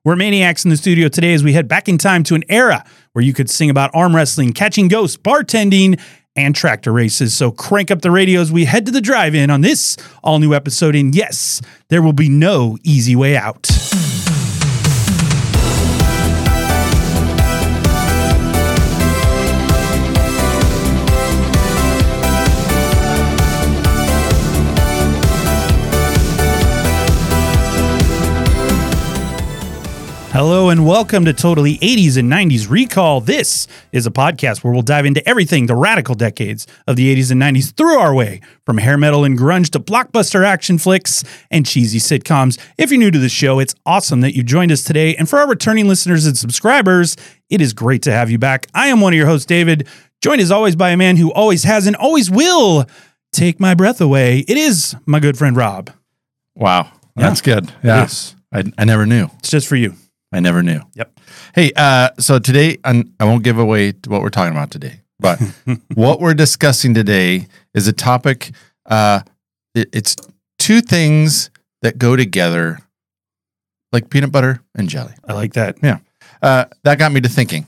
We're maniacs in the studio today as we head back in time to an era where you could sing about arm wrestling, catching ghosts, bartending, and tractor races. So crank up the radio as we head to the drive-in on this all-new episode. And yes, there will be no easy way out. Hello and welcome to Totally 80s and 90s Recall. This is a podcast where we'll dive into everything the radical decades of the 80s and 90s threw our way, from hair metal and grunge to blockbuster action flicks and cheesy sitcoms. If you're new to the show, it's awesome that you joined us today. And for our returning listeners and subscribers, it is great to have you back. I am one of your hosts, David, joined as always by a man who always has and always will take my breath away. It is my good friend, Rob. Wow. That's good. Yeah. I never knew. It's just for you. I never knew. Yep. Hey, so today, I won't give away what we're talking about today, but what we're discussing today is a topic. It's two things that go together like peanut butter and jelly. I like that. Yeah. That got me to thinking.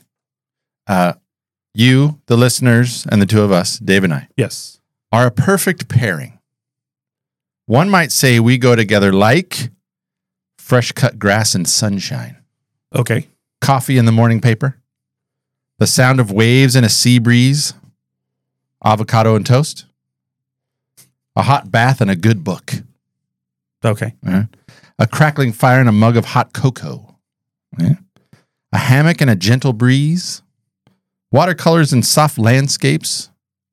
You, the listeners, and the two of us, Dave and I, yes, are a perfect pairing. One might say we go together like fresh cut grass and sunshine. Okay. Coffee in the morning paper, the sound of waves in a sea breeze, avocado and toast, a hot bath and a good book. Okay. A crackling fire and a mug of hot cocoa. A hammock and a gentle breeze, watercolors and soft landscapes,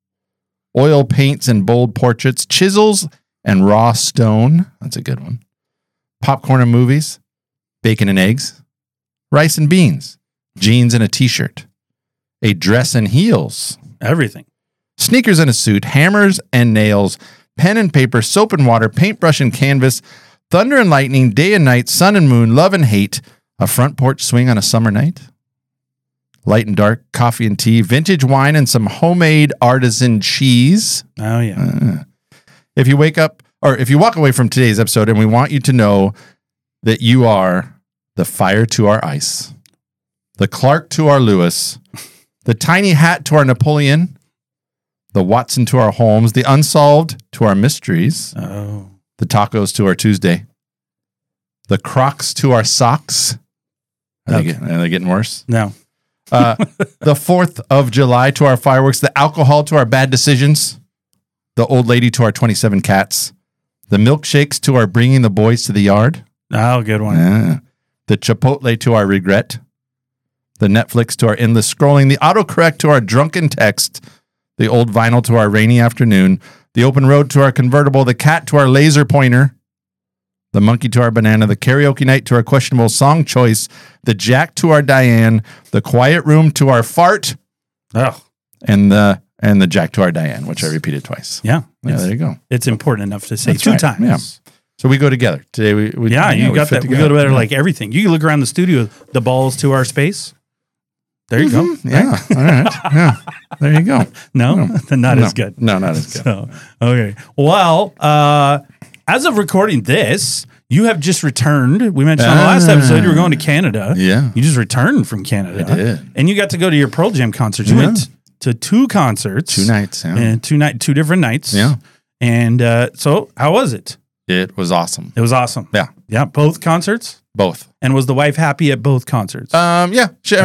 oil paints and bold portraits, chisels and raw stone. That's a good one. Popcorn and movies, bacon and eggs, rice and beans, jeans and a t-shirt, a dress and heels, everything, sneakers and a suit, hammers and nails, pen and paper, soap and water, paintbrush and canvas, thunder and lightning, day and night, sun and moon, love and hate, a front porch swing on a summer night, light and dark, coffee and tea, vintage wine and some homemade artisan cheese. Oh, yeah. If you wake up, or if you walk away from today's episode and we want you to know that you are the fire to our ice, the Clark to our Lewis, the tiny hat to our Napoleon, the Watson to our Holmes, the unsolved to our mysteries, the tacos to our Tuesday, the Crocs to our socks. Are they getting worse? No. The 4th of July to our fireworks, the alcohol to our bad decisions, the old lady to our 27 cats, the milkshakes to our bringing the boys to the yard. Oh, good one. The Chipotle to our regret, the Netflix to our endless scrolling, the autocorrect to our drunken text, the old vinyl to our rainy afternoon, the open road to our convertible, the cat to our laser pointer, the monkey to our banana, the karaoke night to our questionable song choice, the Jack to our Diane, the quiet room to our fart, and the Jack to our Diane, which I repeated twice. Yeah, there you go. It's important enough to say That's two right. times. Yeah. So we go together today. We you got that. We go together like everything. You can look around the studio. The balls to our space. There you go. Yeah. All right. Yeah. There you go. No, not as good. No, not as good. So, okay. Well, as of recording this, you have just returned. We mentioned on the last episode you were going to Canada. Yeah. You just returned from Canada. I did. And you got to go to your Pearl Jam concerts. You went to two concerts. 2 nights. Yeah. And two different nights. Yeah. And so how was it? It was awesome. It was awesome. Yeah. Yeah. Both concerts? Both. And was the wife happy at both concerts? Yeah. She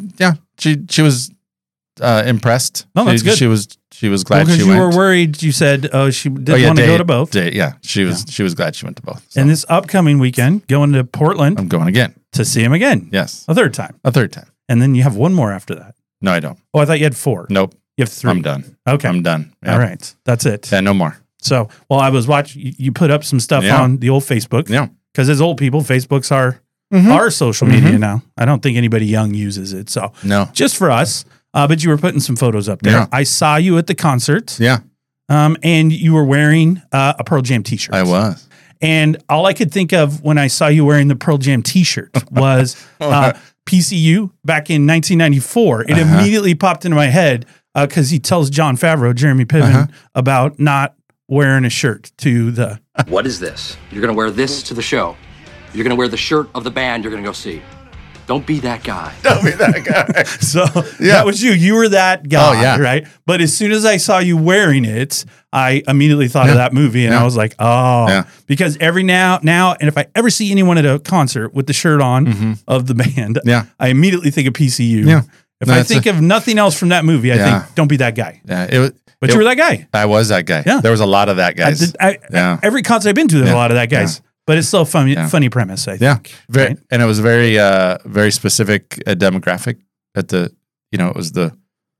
was impressed. Oh, that's good. She was glad she went. Because you were worried. You said, she didn't want to go to both. She was glad she went to both. So. And this upcoming weekend, going to Portland. I'm going again. To see him again. Yes. A third time. And then you have one more after that. No, I don't. Oh, I thought you had 4. Nope. You have 3. I'm done. Okay. I'm done. Yeah. All right. That's it. Yeah, no more. So, I was watching, you put up some stuff on the old Facebook. Yeah. Because as old people, Facebook's our social media now. I don't think anybody young uses it. So, no. Just for us. But you were putting some photos up there. Yeah. I saw you at the concert. Yeah. And you were wearing a Pearl Jam t-shirt. I was. And all I could think of when I saw you wearing the Pearl Jam t-shirt was PCU back in 1994. It immediately popped into my head because he tells Jon Favreau, Jeremy Piven, about not wearing a shirt to the... What is this? You're going to wear this to the show? You're going to wear the shirt of the band you're going to go see. Don't be that guy. Don't be that guy. So that was you. You were that guy, Oh, yeah. right? But as soon as I saw you wearing it, I immediately thought of that movie, and I was like, oh. Yeah. Because every now, and if I ever see anyone at a concert with the shirt on of the band, Yeah. I immediately think of PCU. Yeah. If I think of nothing else from that movie, I think, don't be that guy. Yeah, But you were that guy. I was that guy. Yeah. There was a lot of that guys. Every concert I've been to, there's a lot of that guys. But it's still a funny premise, I think. Very, right? and it was very, very specific demographic. At the, it was the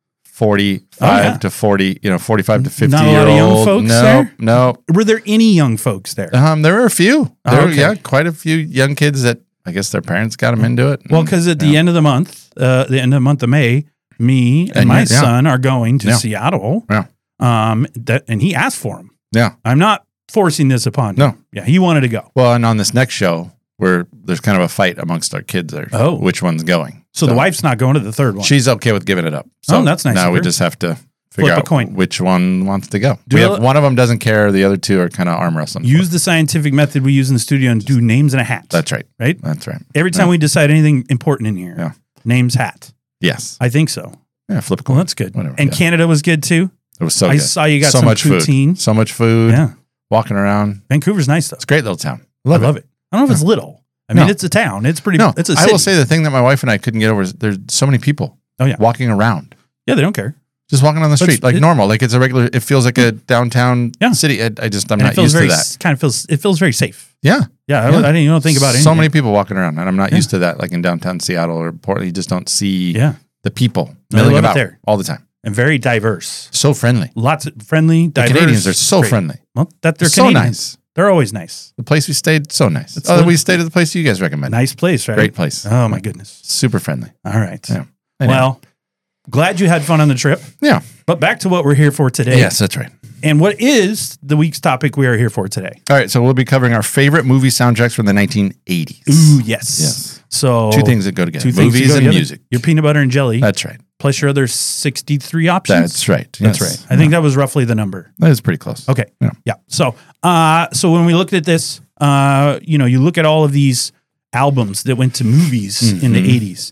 45 to 40, 45 to 50 Not a year lot of young old. folks no, there? no. Were there any young folks there? There were a few. Okay. Yeah, quite a few young kids that I guess their parents got them into it. Well, because at the end of the month, of May, me and my son are going to Seattle. Yeah. And he asked for him. Yeah. I'm not forcing this upon him. No. Yeah, he wanted to go. Well, and on this next show, where there's kind of a fight amongst our kids there. Oh. Which one's going? So the wife's not going to the third one. She's okay with giving it up. So that's nice Now of we her. just have to Flip figure a out coin. which one wants to go. Do it- One of them doesn't care. The other two are kind of arm wrestling. Use the scientific method we use in the studio and do names in a hat. That's right. Right? That's right. Every time we decide anything important in here, names hat. Yes. I think so. Yeah, flip a Well, coin. that's good. Whatever, And yeah. Canada was good too. It was so I good. saw you got so some much poutine. food. So much food. Yeah. Walking around. Vancouver's nice though. It's a great little town. I love it. I don't know if it's little. I mean, No. it's a town. It's pretty. No, It's a I city. will say the thing that my wife and I couldn't get over is there's so many people Oh yeah. walking around. Yeah, they don't care. Just walking on the street like it- normal. Like it's a regular, it feels like a downtown city. I'm And not it feels used very to that. it feels very safe. Yeah. Yeah, I didn't even think about it. So many people walking around, and I'm not used to that. Like in downtown Seattle or Portland, you just don't see the people No, I milling love it about there. all the time. And very diverse. So friendly. Lots of friendly, The diverse. Canadians are so great. friendly. Well, that they're So Canadians. nice. They're always nice. The place we stayed, so nice. It's We stayed at the place you guys recommend. Nice place, right? Great place. Oh my goodness. Super friendly. All right. Yeah. Anyway. Well, glad you had fun on the trip. Yeah. But back to what we're here for today. Yes, that's right. And what is the week's topic we are here for today? All right, so we'll be covering our favorite movie soundtracks from the 1980s. Ooh, yes. Yes. So Two things that go together. two things to Movies go and together. music. Your peanut butter and jelly, That's right. plus your other 63 options. That's right. That's Yes. right. I think that was roughly the number. That is pretty close. Okay. Yeah. So when we looked at this, you look at all of these albums that went to movies in the 80s.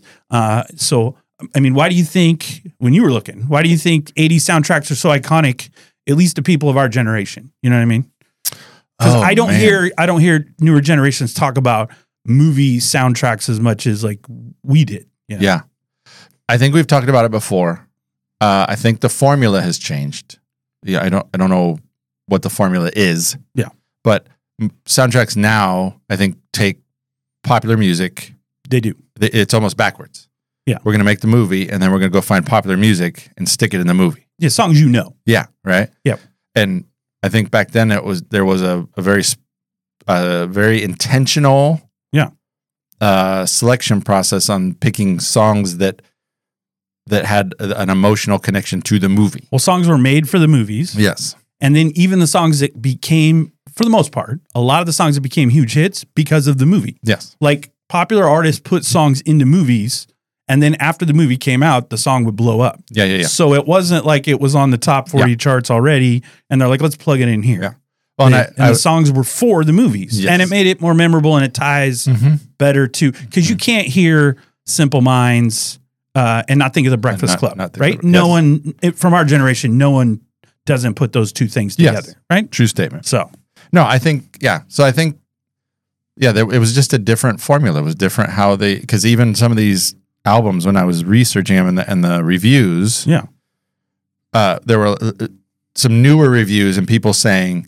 I mean, why do you think, when you were looking, why do you think 80s soundtracks are so iconic, at least to people of our generation? You know what I mean? Because I don't hear newer generations talk about movie soundtracks as much as like we did. You know? Yeah. I think we've talked about it before. I think the formula has changed. Yeah, I don't know what the formula is. Yeah. But soundtracks now, I think, take popular music. They do. It's almost backwards. Yeah. We're going to make the movie, and then we're going to go find popular music and stick it in the movie. Yeah, songs you know. Yeah, right? Yep. And I think back then there was a very intentional selection process on picking songs that had an emotional connection to the movie. Well, songs were made for the movies. Yes. And then even the songs that became, for the most part, a lot of the songs that became huge hits because of the movie. Yes. Like popular artists put songs into movies, and then after the movie came out, the song would blow up. Yeah. So it wasn't like it was on the top 40 charts already, and they're like, let's plug it in here. Yeah. Well, And the songs were for the movies, Yes. and it made it more memorable, and it ties better too, because you can't hear Simple Minds and not think of the Breakfast Club, not think right? of it. No Yes. from our generation, no one doesn't put those two things together, Yes. right? True statement. So No, I think, So I think, it was just a different formula. It was different how because even some of these albums, when I was researching them and the reviews, there were some newer reviews and people saying,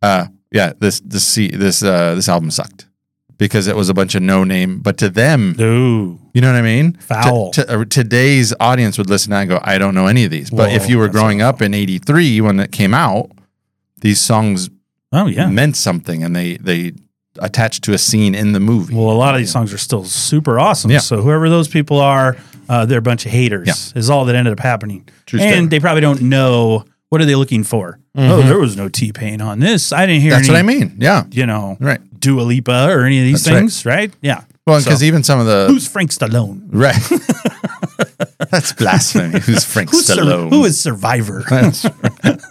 this album sucked because it was a bunch of no name, but to them, ooh, you know what I mean? foul. Today's audience would listen to that and go, I don't know any of these. But if you were growing up in 83 when it came out, these songs meant something and they attached to a scene in the movie. Well, a lot of these songs are still super awesome. Yeah. So whoever those people are, they're a bunch of haters is all that ended up happening. True and statement. they probably don't know, what are they looking for? Oh, there was no T-Pain on this. I didn't hear That's any, what I mean. Yeah. Right. Dua Lipa or any of these That's things, right? Yeah. Well, because even some of the Who's Frank Stallone? right, that's blasphemy. Who's Frank Stallone? Who is Survivor?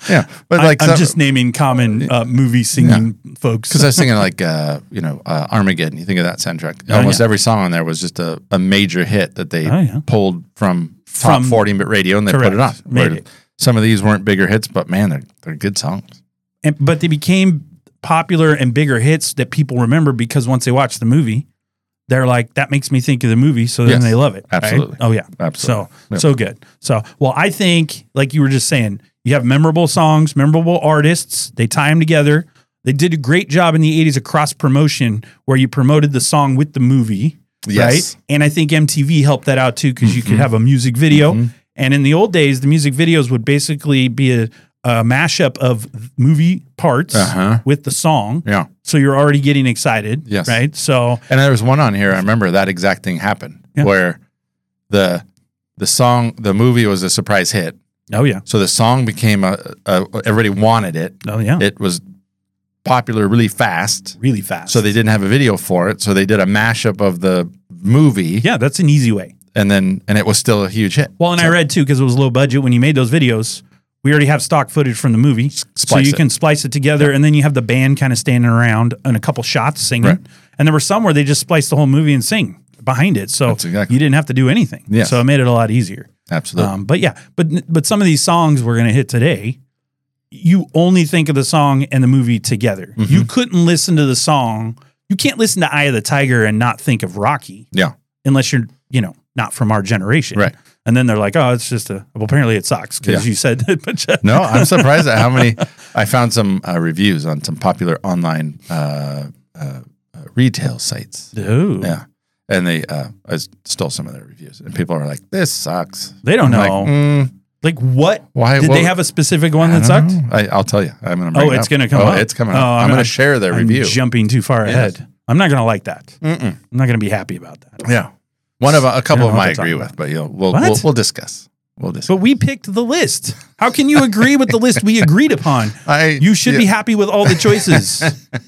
Yeah, but like I'm just naming common movie singing folks. because I was thinking like Armageddon. You think of that soundtrack. Oh, Almost yeah. every song on there was just a major hit that they Oh, yeah. pulled from top 40-bit radio and they put it on. Correct. Made Where it. some of these weren't bigger hits, but man, they're good songs. But they became popular and bigger hits that people remember because once they watch the movie, they're like, that makes me think of the movie. So then Yes, they love it. right? absolutely. Oh, yeah. Absolutely. So good. So, well, I think, like you were just saying, you have memorable songs, memorable artists. They tie them together. They did a great job in the 80s of cross promotion where you promoted the song with the movie. Yes. Right. And I think MTV helped that out too because you could have a music video. And in the old days, the music videos would basically be a mashup of movie parts with the song. Yeah. So you're already getting excited. Yes. Right. So, And there was one on here. I remember that exact thing happened where the song, the movie was a surprise hit. oh, yeah. So the song became everybody wanted it. Oh, yeah. It was popular really fast. Really fast. So they didn't have a video for it. So they did a mashup of the movie. yeah, that's an easy way. And it was still a huge hit. Well, and I read too, because it was low budget when you made those videos, we already have stock footage from the movie. So Splice you it. can splice it together and then you have the band kind of standing around and a couple shots singing. Right. And there were some where they just spliced the whole movie and sing behind it. So That's exactly- you didn't have to do anything. Yes. So it made it a lot easier. Absolutely. But yeah, but some of these songs we're going to hit today, you only think of the song and the movie together. Mm-hmm. You couldn't listen to the song. You can't listen to Eye of the Tiger and not think of Rocky yeah. unless you're, not from our generation. Right. And then they're like, oh, it's just well, apparently it sucks because Yeah. you said that. But No, I'm surprised at how many. I found some reviews on some popular online retail sites. Ooh, Yeah. And I stole some of their reviews. And people are like, this sucks. they don't I'm know. Like, what? Why? Did what- they have a specific one that I don't sucked? know. I'll tell you. I'm going to bring Oh, it it's up. going to come up. It's coming Oh, up. I'm going to share their I'm review. jumping too far Yes. ahead. I'm not going to like that. Mm-mm. I'm not going to be happy about that. Yeah. One of a couple I don't of them know I what they're agree talking with, but What? we'll discuss. We'll discuss. But we picked the list. How can you agree with the list we agreed upon? You should be happy with all the choices.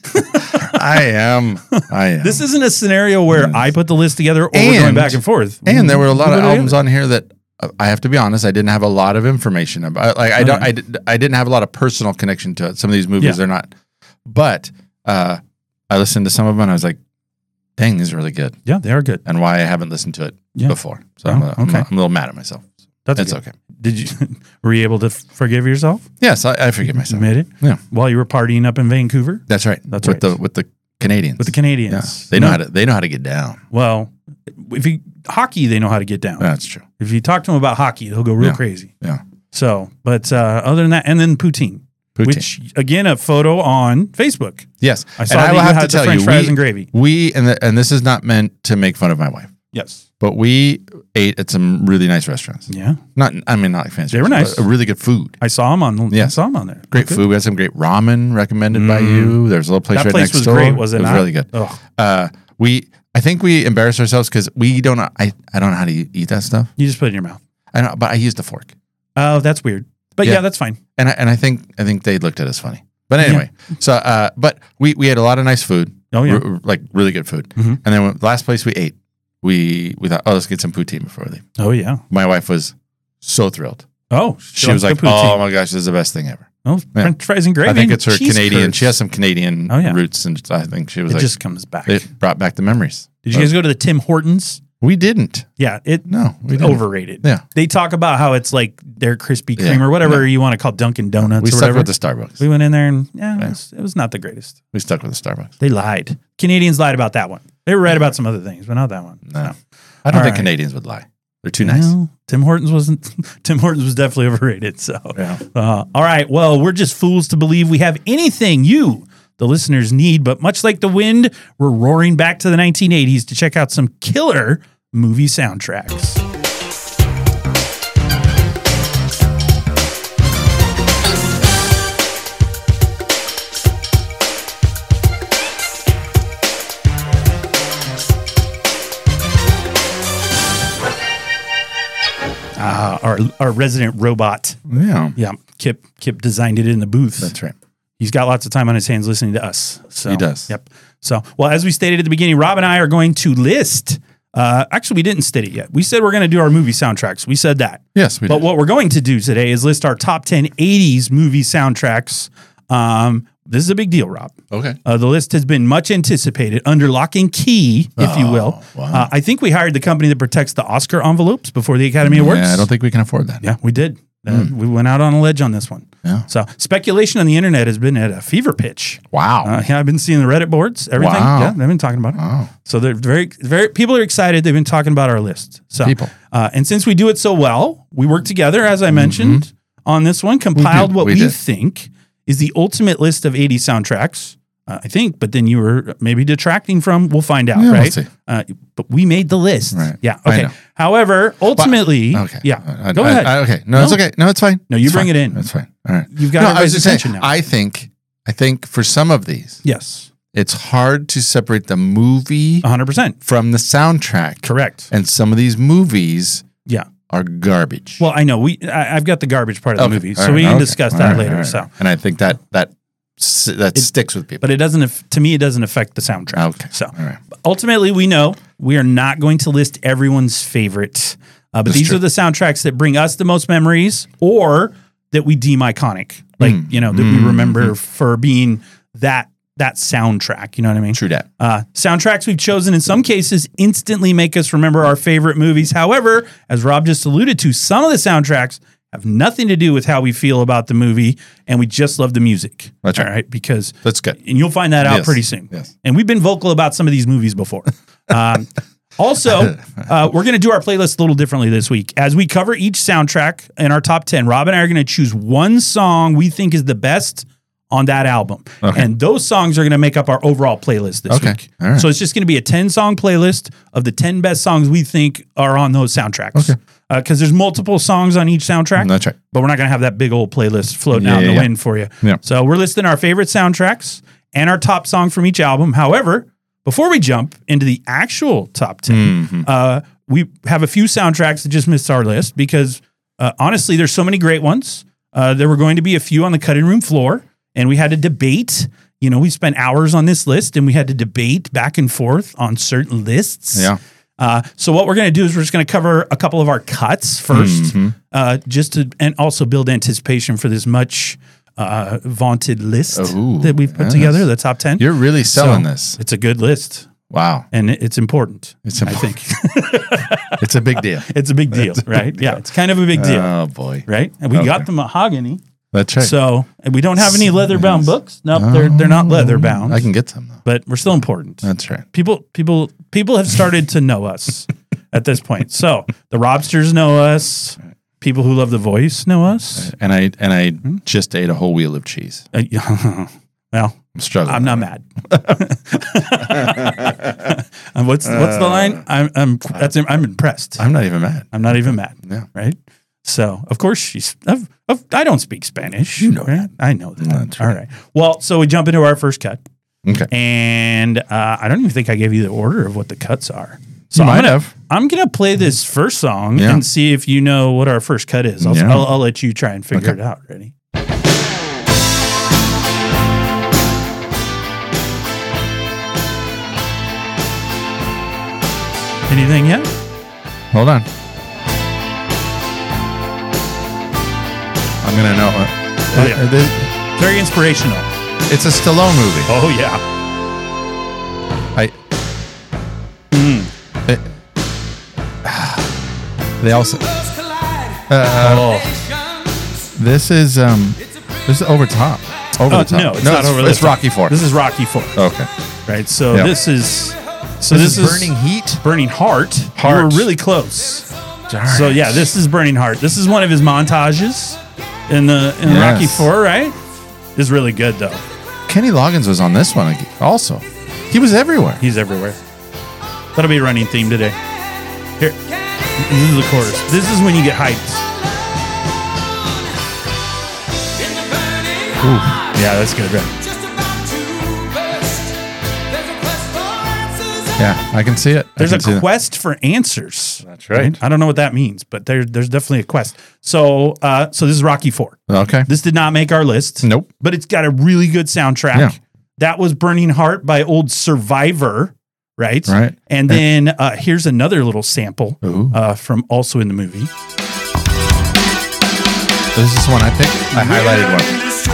I am. This isn't a scenario where I put the list together or we're going back and forth. And there were a lot of Put it albums together. on here that I have to be honest, I didn't have a lot of information about. Like I didn't have a lot of personal connection to it. Some of these movies Yeah. are not. But I listened to some of them and I was like, dang, these are really good. Yeah, they are good. And why I haven't listened to it Yeah. before. So Oh, I'm okay. a little mad at myself. That's It's good. okay. Did you? Were you able to forgive yourself? Yes, I forgive myself. Admit it. Yeah. While you were partying up in Vancouver That's right. That's with right. the Canadians. with the Yeah. Canadians. They know how to get down. Well, if you hockey, they know how to get down. That's true. If you talk to them about hockey, they'll go real Yeah. crazy. Yeah. So, but other than that, and then poutine, which again, a photo on Facebook. Yes. I saw and that I will you have had to the tell French you, fries and gravy. and this is not meant to make fun of my wife, Yes. but we ate at some really nice restaurants. Yeah. Not like fancy. They were restaurants, nice. but really good food. I saw them on. Yeah. I saw them on there. Great food. We had some great ramen recommended by you. There's a little place That right place next was door. great, was it? It was not? really good. Oh, I think we embarrassed ourselves because we don't know. I don't know how to eat that stuff. you just put it in your mouth. I know, but I used a fork, Oh, that's weird. But Yeah. yeah, that's fine. and I think they looked at us funny. But anyway, so but we had a lot of nice food. Oh, yeah. like really good food. Mhm. And then the last place we ate, we thought, oh, let's get some poutine before we leave. Oh yeah. My wife was so thrilled. Oh, She was like, "Oh my gosh, this is the best thing ever." oh, French fries and gravy. I think it's her Cheese Canadian. curds. She has some Canadian Oh, yeah. roots, and I think she was It like, just comes back. it brought back the memories. Did you guys go to the Tim Hortons? We didn't. Yeah, No, we didn't. overrated. Yeah. They talk about how it's like their Krispy Kreme Yeah. or whatever you want to call Dunkin' Donuts We or stuck whatever. with the Starbucks. We went in there and it was not the greatest. We stuck with the Starbucks. They lied. Canadians lied about that one. They were right about some other things, but not that one. No, I don't All think right. Canadians would lie. They're too nice. No, Tim Hortons wasn't. Tim Hortons was definitely overrated. So, Yeah. all right. Well, we're just fools to believe we have anything you, the listeners, need. But much like the wind, we're roaring back to the 1980s to check out some killer movie soundtracks. Our resident robot. Yeah. Yeah, Kip designed it in the booth. That's right. He's got lots of time on his hands listening to us. So He does. Yep. So, well, as we stated at the beginning, Rob and I are going to list Actually, we didn't state it yet. We said we're going to do our movie soundtracks. We said that. Yes, we But did. what we're going to do today is list our top 10 80s movie soundtracks. This is a big deal, Rob. Okay. The list has been much anticipated, under lock and key, if you will. Wow. I think we hired the company that protects the Oscar envelopes before the Academy Awards. Yeah, I don't think we can afford that. Yeah, we did. We went out on a ledge on this one. Yeah. So speculation on the internet has been at a fever pitch. Wow. Yeah, I've been seeing the Reddit boards, everything. Wow. Yeah, they've been talking about it. Wow. So they're very people are excited. They've been talking about our list. So People. and since we do it so well, we work together, as I mentioned, on this one, compiled what We we did. think is the ultimate list of 80 soundtracks. I think, but then you were maybe detracting from. We'll find out, Yeah, we'll right? see. But we made the list. Right. Yeah. I Okay. know. However, ultimately, Okay. yeah. Go ahead. Okay. No, it's okay. No, it's fine. No, you It's bring fine. it in. That's fine. All right. You've got No, I everybody's was just saying, attention now. I think for some of these, Yes. it's hard to separate the movie 100%. from the soundtrack. Correct. And some of these movies Yeah. are garbage. Well, I know I've got the garbage part of the Okay. movie, All so right. we can Okay. discuss All that right. later. All right. So, and I think that sticks with people. but it doesn't. To me, it doesn't affect the soundtrack. Okay. So, All right. ultimately, we know we are not going to list everyone's favorite, but That's these true. are the soundtracks that bring us the most memories, or that we deem iconic, like that we remember for being that soundtrack. You know what I mean? True that. Soundtracks we've chosen in some cases instantly make us remember our favorite movies. However, as Rob just alluded to, some of the soundtracks have nothing to do with how we feel about the movie, and we just love the music. That's right. All right, because That's good. and you'll find that out Yes. pretty soon. Yes. And we've been vocal about some of these movies before. Also, we're going to do our playlist a little differently this week. As we cover each soundtrack in our top 10, Rob and I are going to choose one song we think is the best on that album. Okay. And those songs are going to make up our overall playlist this Okay. week. All right. So it's just going to be a 10-song playlist of the 10 best songs we think are on those soundtracks. Okay. Because there's multiple songs on each soundtrack. That's right. But we're not going to have that big old playlist floating out in the Yeah. wind for you. Yeah. So we're listing our favorite soundtracks and our top song from each album. However, before we jump into the actual top 10, we have a few soundtracks that just missed our list because honestly, there's so many great ones. There were going to be a few on the cutting room floor, and we had to debate. You know, we spent hours on this list, and we had to debate back and forth on certain lists. Yeah. So what we're going to do is we're just going to cover a couple of our cuts first, just to and also build anticipation for this much vaunted list Ooh, that we've put yes. together, the top 10. You're really selling So, this. It's a good list, Wow. and it's important. It's I important. think It's a big deal. it's a big deal, right? Yeah, it's kind of a big deal, Oh, boy. right? And we got Okay. the mahogany, That's right. so and we don't have any leather bound Yes. books. Nope, they're not leather bound. I can get some, though. But we're still important. That's right. People have started to know us at this point. So the Robsters know us. People who love The Voice know us. And I just ate a whole wheel of cheese. Well, I'm struggling. I'm not mad. And what's the line? I'm impressed. I'm not even mad. I'm not even mad. Yeah. Right. So of course I don't speak Spanish. You know right? I know that. That's All right. right. Well, so we jump into our first cut, Okay. and I don't even think I gave you the order of what the cuts are. So You might have. I'm gonna play this first song Yeah. and see if you know what our first cut is. Yeah. I'll let you try and figure Okay. it out. Ready? Anything yet? Hold on. I'm gonna know. Oh, yeah. Very inspirational. It's a Stallone movie. Oh yeah. They also. Oh This is over top. Over the top. no, it's not over the It's top. Rocky IV. This is Rocky IV. Okay. Right. So Yeah. this is Burning Heat. Burning Heart. Heart. You were really close. So yeah, this is Burning Heart. This is one of his montages in Rocky Yes. IV, right? It's really good though. Kenny Loggins was on this one also. He was everywhere. He's everywhere. That'll be a running theme today. Here, this is the chorus. This is when you get hyped. Ooh, yeah, that's good, right? Yeah, I can see it. There's I can see a that. quest for answers. That's right. I don't know what that means, but there's definitely a quest. So this is Rocky IV. Okay. This did not make our list. Nope. But it's got a really good soundtrack. Yeah. That was Burning Heart by old Survivor. right? Right. And then here's another little sample Ooh. from also in the movie. This is one I picked. I highlighted one.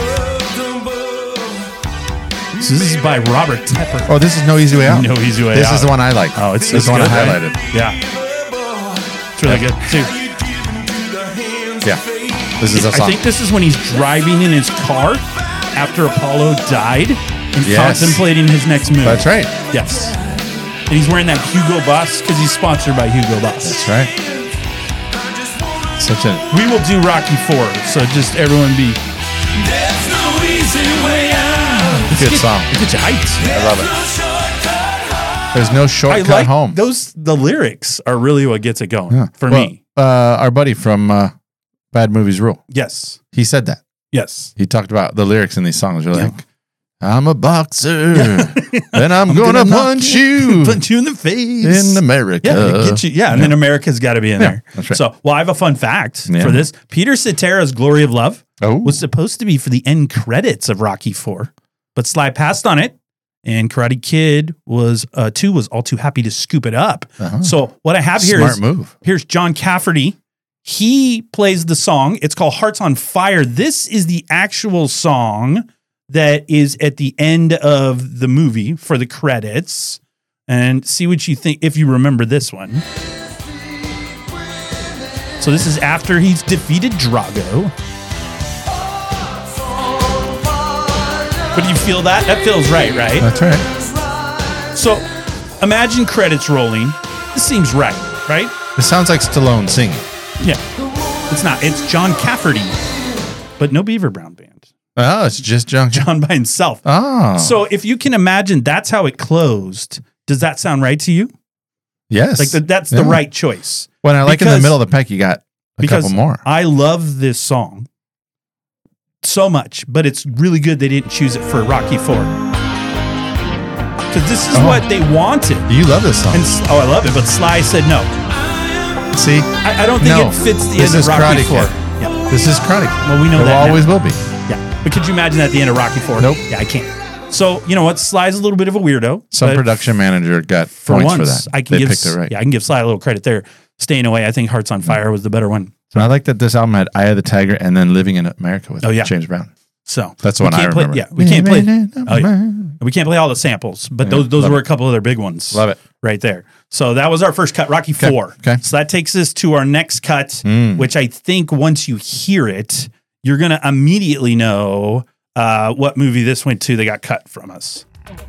So this is by Robert Tepper. Oh, this is No Easy Way Out. No Easy Way This Out. is the one I like. Oh, it's this is the one I good, right? highlighted. Yeah. It's really good, too. Yeah. This is a I song. think this is when he's driving in his car after Apollo died and Yes. contemplating his next move. That's right. Yes. And he's wearing that Hugo Boss because he's sponsored by Hugo Boss. That's right. Such a We will do Rocky 4, so just everyone be. There's no easy way out. good song. It's hyped. I love it. There's no I shortcut like home. those. The lyrics are really what gets it going for Well, me. Our buddy from Bad Movies Rule, Yes. he said that. Yes. He talked about the lyrics in these songs. You're Yeah. like, I'm a boxer, and I'm gonna punch you Punch you in the face. in America. Yeah, get you, and then America's got to be in there. that's right. So, well, I have a fun fact Yeah. for this. Peter Cetera's Glory of Love Oh, was supposed to be for the end credits of Rocky 4, but Sly passed on it, and Karate Kid was 2 was all too happy to scoop it up. Uh-huh. So what I have here smart is move. here's John Cafferty. He plays the song. It's called Hearts on Fire. This is the actual song that is at the end of the movie for the credits. And see what you think if you remember this one. So this is after he's defeated Drago. But you feel that? That feels right? That's right. So imagine credits rolling. This seems right? It sounds like Stallone singing. Yeah. It's not. It's John Cafferty, but no Beaver Brown Band. Oh, it's just junk. John by himself. Oh, So if you can imagine that's how it closed, does that sound right to you? yes. Like that's the Yeah. right choice. When I like in the because- middle of the pack, you got a Because couple more. I love this song so much, but it's really good they didn't choose it for Rocky 4. Because this is what they wanted. You love this song. And I love it, but Sly said no. See, I don't think it fits the this end is of Rocky Karate 4. Kid. Yeah. This is Karate Kid. Well, we know It that now. always will be. Yeah. But could you imagine that at the end of Rocky 4? Nope. Yeah, I can't. So, you know what? Sly's a little bit of a weirdo. Some but production manager got for points once, for that. I can They give picked it right. Yeah, I can give Sly a little credit there. Staying Away, I think Hearts on Fire was the better one. And I like that this album had Eye of the Tiger and then Living in America with James Brown. So That's the we one I can't play- remember. Yeah, we can't play. Oh, yeah. We can't play all the samples, but those love were it. a couple of their big ones. Love it. Right there. So that was our first cut, Rocky 4. Okay. So that takes us to our next cut, which I think once you hear it, you're going to immediately know what movie this went to that got cut from us.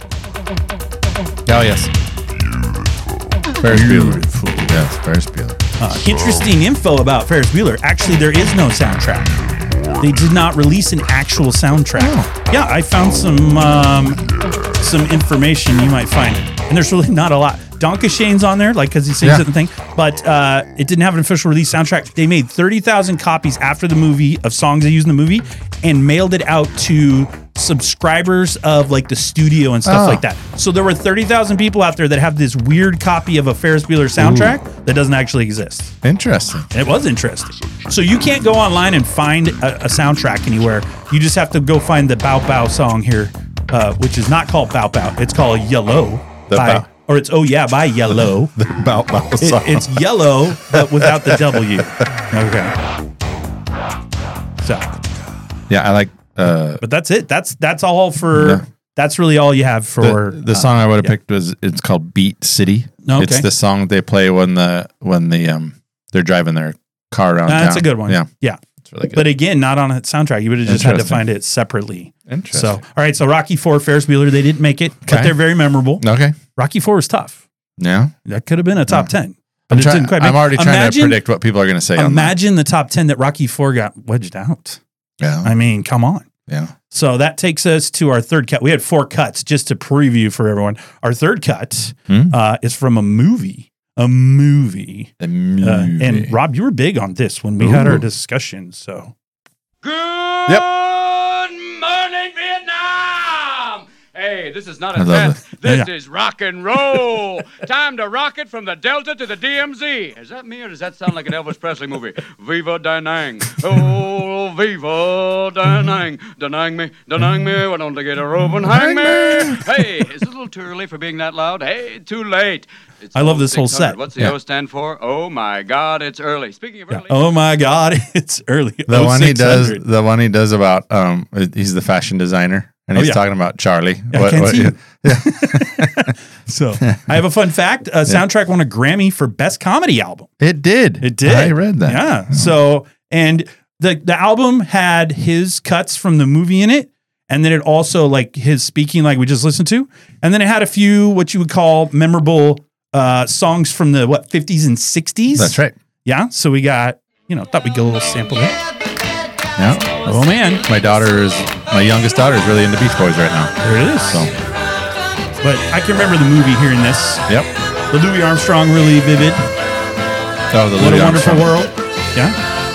Oh, yes. Ferris Bueller. Yes, Ferris Bueller. Interesting info about Ferris Bueller. Actually, there is no soundtrack. They did not release an actual soundtrack. Yeah, I found some information you might find, and there's really not a lot. Donka Shane's on there, like because he sings it and thing, but it didn't have an official release soundtrack. They made 30,000 copies after the movie of songs they used in the movie, and mailed it out to subscribers of like the studio and stuff like that. So there were 30,000 people out there that have this weird copy of a Ferris Bueller soundtrack that doesn't actually exist. Interesting. It was interesting. So you can't go online and find a soundtrack anywhere. You just have to go find the Bow Bow song here, which is not called Bow Bow. It's called Yellow. Or it's Oh Yeah by Yellow. The Bow Bow song. It's Yellow, but without the W. Okay. So, Yeah, I like but that's it. That's all for. That's really all you have for the song I would have picked was it's called Beat City. Okay. It's the song they play when they're driving their car around town. That's a good one. Yeah. Yeah. It's really good. But again, not on a soundtrack. You would have just had to Interesting. find it separately. Interesting. So, all right. So Rocky 4, Ferris Bueller, they didn't make it, but Okay. they're very memorable. Okay. Rocky 4 was tough. Yeah. That could have been a top 10. But it didn't quite make I'm already trying to Imagine- predict what people are going to say on that. Imagine the top 10 that Rocky 4 got wedged out. Yeah. I mean, come on. Yeah. So that takes us to our third cut. We had 4 cuts just to preview for everyone. Our third cut is from a movie. The movie. And Rob, you were big on this when we had our discussion. So Good morning, Vietnam. Hey, this is not I a love test. This Yeah. is rock and roll. Time to rock it from the Delta to the DMZ. Is that me or does that sound like an Elvis Presley movie? Viva Danang. Oh, Viva Danang. Danang me. Why don't I get a rope and hang me? Hey, is it a little too early for being that loud? Hey, too late. It's I love this whole 600. set. What's the Yeah. O stand for? Oh my God, it's early. Speaking of early. Oh my God, it's early. The one he does, 0600. the one he does about, he's the fashion designer, and he's yeah. talking about Charlie. I can't see you. Yeah. So I have a fun fact. Soundtrack won a Grammy for Best Comedy Album. It did. It did. I read that. Yeah. So, and the album had his cuts from the movie in it. And then it also like his speaking, like we just listened to. And then it had a few, what you would call memorable songs from the 50s and 60s. That's right. Yeah. So we got, thought we'd get a little sample there. Yeah. Oh man. My youngest daughter is really into Beach Boys right now. There it is. So, But I can remember the movie hearing this. yep. The Louis Armstrong, really vivid. Oh, the What a Louis Wonderful Armstrong. World. Yeah.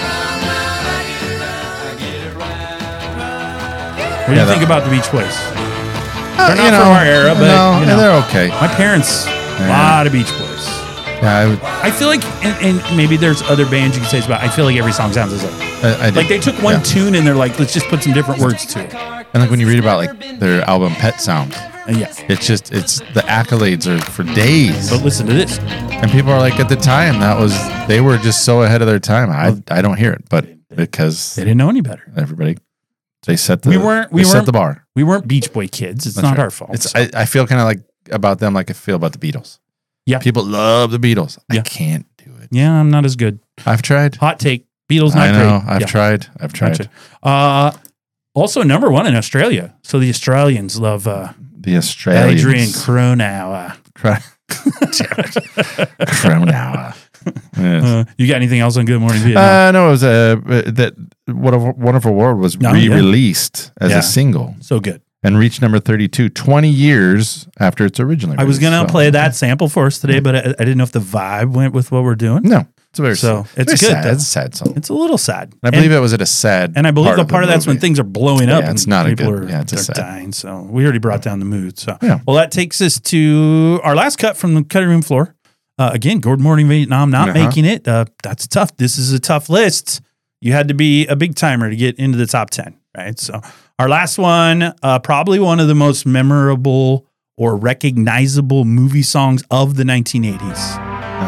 What do you think about the Beach Boys? They're not from our era, but no, you know. they're okay. My parents, a lot of Beach Boys. Yeah, I feel like, and maybe there's other bands you can say this about. I feel like every song sounds the same. I did. Like they took one Yeah. tune and they're like, let's just put some different words to it. And like when you read about like their album Pet Sound, Yeah. it's the accolades are for days. But listen to this. And people are like, at the time, they were just so ahead of their time. I don't hear it, but because They didn't know any better. everybody, they set the, We weren't- set the bar. We weren't Beach Boy kids. It's That's not right. our fault. It's, So. I feel kind of like about them like I feel about the Beatles. Yeah. People love the Beatles. Yeah. I can't do it. Yeah, I'm not as good. I've tried. Hot take. Beatles not I know. great. I've Yeah. tried. I've tried. Gotcha. Also number one in Australia. So the Australians love The Australians. Adrian Cronauer. Cronauer. Yes. You got anything else on Good Morning Vietnam? No, it was that What a Wonderful World was Oh, yeah. re-released as Yeah. a single So good. and reached number 32 20 years after its original I was release. going to So- play that sample for us today, but I didn't know if the vibe went with what we're doing. No, it's very So, sad. it's Very good, sad. though. It's a sad song. It's a little sad. I believe it was at a sad And I believe the of part of that's when movie. things are blowing up Yeah, and it's not a people good- are yeah, it's a they're sad. dying. So we already brought down the mood. So Yeah. well, that takes us to our last cut from the cutting room floor. Again, Good Morning Vietnam not making it. That's tough. This is a tough list. You had to be a big timer to get into the top 10, right? So our last one, probably one of the most memorable or recognizable movie songs of the 1980s.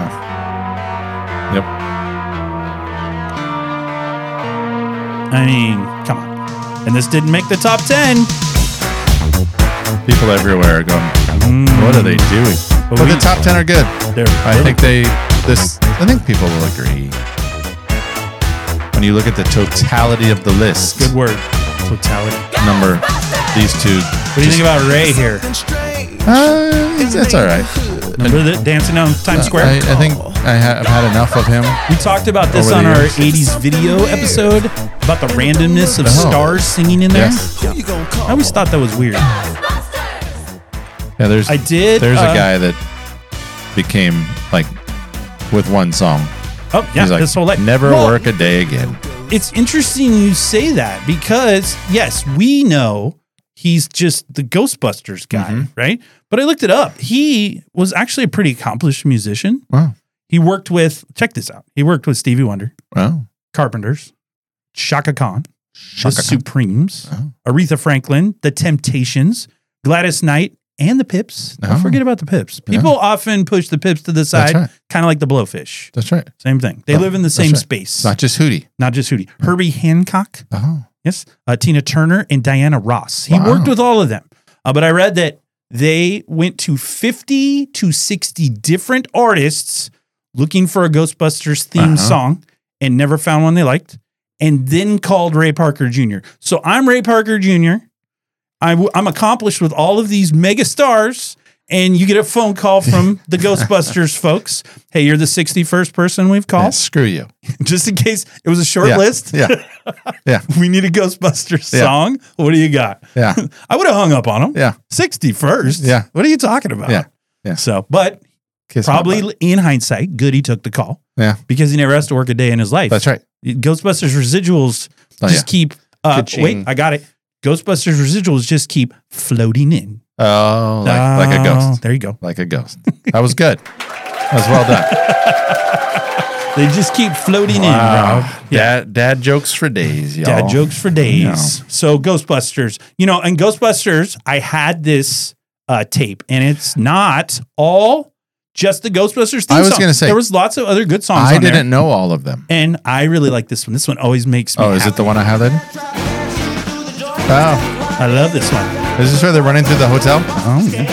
Yep. I mean, come on. And this didn't make the top 10. People everywhere are going, what are they doing? But we- the top 10 are good. I think people will agree. When you look at the totality of the list, Good word. Totality. these two. What do you think about Ray here? It's all right. Remember the dancing on Times Square? I think I've had enough of him. We talked about this Over on the our years. 80s video episode about the randomness of stars singing in there. Yes. I always thought that was weird. Yeah, there's I did. There's a guy that became like with one song. Oh, yeah, He's like, this whole life. never Well, work a day again. It's interesting you say that because, yes, we know he's just the Ghostbusters guy, Mm-hmm. right? But I looked it up. He was actually a pretty accomplished musician. Wow. He worked with, check this out. He worked with Stevie Wonder, Wow. Carpenters, Shaka Khan, Chaka the Khan. Supremes, Oh. Aretha Franklin, the Temptations, Gladys Knight, and the Pips. Don't Oh. forget about the Pips. People often push the Pips to the side, right. kind of like the Blowfish. That's right. Same thing. They Oh, live in the that's same right. space, It's not just Hootie. not just Hootie. Herbie Hancock, Oh. yes, Tina Turner, and Diana Ross. He Wow. worked with all of them. But I read that they went to 50 to 60 different artists looking for a Ghostbusters theme song and never found one they liked, and then called Ray Parker Jr. So I'm Ray Parker Jr. I'm accomplished with all of these mega stars, and you get a phone call from the Ghostbusters folks. Hey, you're the 61st person we've Yeah, called. screw you. Just in case it was a short Yeah. list. Yeah. Yeah. We need a Ghostbusters Yeah. song. What do you got? Yeah. I would have hung up on him. Yeah. 61st. Yeah. What are you talking about? Yeah. Yeah. So, but Kiss my probably butt. in hindsight, good he took the call Yeah. because he never has to work a day in his life. That's right. Ghostbusters residuals Oh, just yeah. keep, Ka-ching. wait, I got it. Ghostbusters residuals just keep floating in Oh, like a ghost. There you go. Like a ghost. That was good. That was well done. They just keep floating in, Rob. Yeah. Dad jokes for days, y'all. Dad jokes for days. Yeah. So Ghostbusters, and Ghostbusters, I had this tape, and it's not all just the Ghostbusters theme I was song. going to say. There was lots of other good songs I on there. didn't know all of them. And I really like this one. This one always makes me Oh, is happy. it the one I highlighted? Oh, I love this one. is this where they're running through the hotel? Oh, yeah.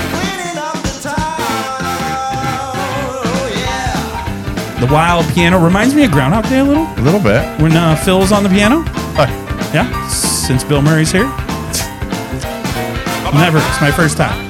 The wild piano reminds me of Groundhog Day a little. A little bit. When Phil's on the piano. Oh, Yeah, since Bill Murray's here. Never. It's my first time.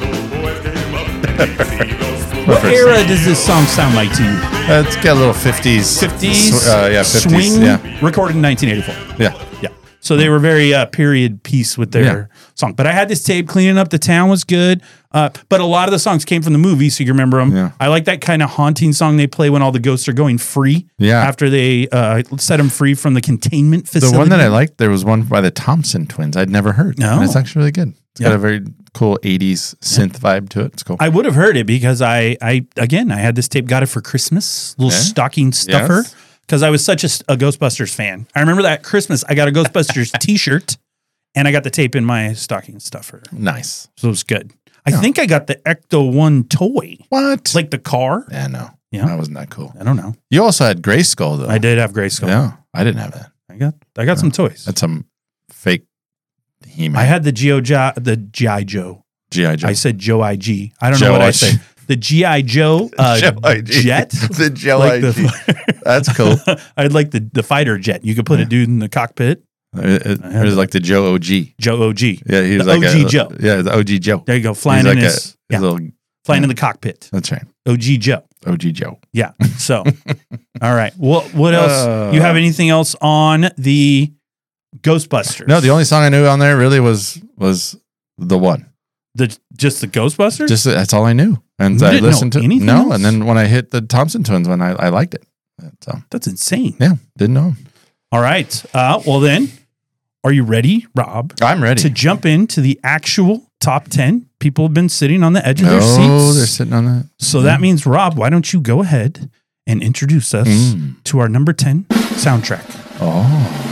What era does this song sound like to you? it's got a little 50s. 50s? Yeah, 50s. Swing? Yeah. Recorded in 1984. Yeah. Yeah. So they were very period piece with their song. But I had this tape. Cleaning Up the Town was good. But a lot of the songs came from the movie, so you remember them. Yeah. I like that kind of haunting song they play when all the ghosts are going free. Yeah. After they set them free from the containment facility. The one that I liked, there was one by the Thompson twins I'd never heard. No. And it's actually really good. It's Yeah. got a very cool 80s synth vibe to it. It's cool. I would have heard it because I had this tape, got it for Christmas, little Yeah. stocking stuffer, Yes. because I was such a Ghostbusters fan. I remember that Christmas, I got a Ghostbusters t-shirt, and I got the tape in my stocking stuffer. Nice. So it was good. I think I got the Ecto 1 toy, What? like the car. yeah, no. Yeah. That wasn't that cool. I don't know. You also had Grayskull, though. I did have Grayskull. Yeah. I didn't have that. I got some toys. That's some fake He-Man. I had the G.I. Joe. G.I. Joe. I said Joe I.G. I don't know what I say. The G.I. Joe Joe-I.G. jet. The Joe Like IG. That's cool. I'd like the fighter jet. You could put a dude in the cockpit. It was like the Joe OG. Joe OG. Yeah, he was The like OG Joe. Yeah, the OG Joe. There you go. Flying He's in like his little. flying in the cockpit. That's right. OG Joe. OG Joe. Yeah. So, all right. What else? You have anything else on the Ghostbusters? No, the only song I knew on there really was the one. Just the Ghostbusters? Just that's all I knew, and You I didn't know listened to anything no. else? And then when I hit the Thompson twins one, I liked it. So That's insane. yeah, didn't know. All right. Well then, are you ready, Rob, I'm ready. to jump into the actual top 10? People have been sitting on the edge of their Oh, seats. they're sitting on that. So that means, Rob, why don't you go ahead and introduce us to our number 10 soundtrack? Oh.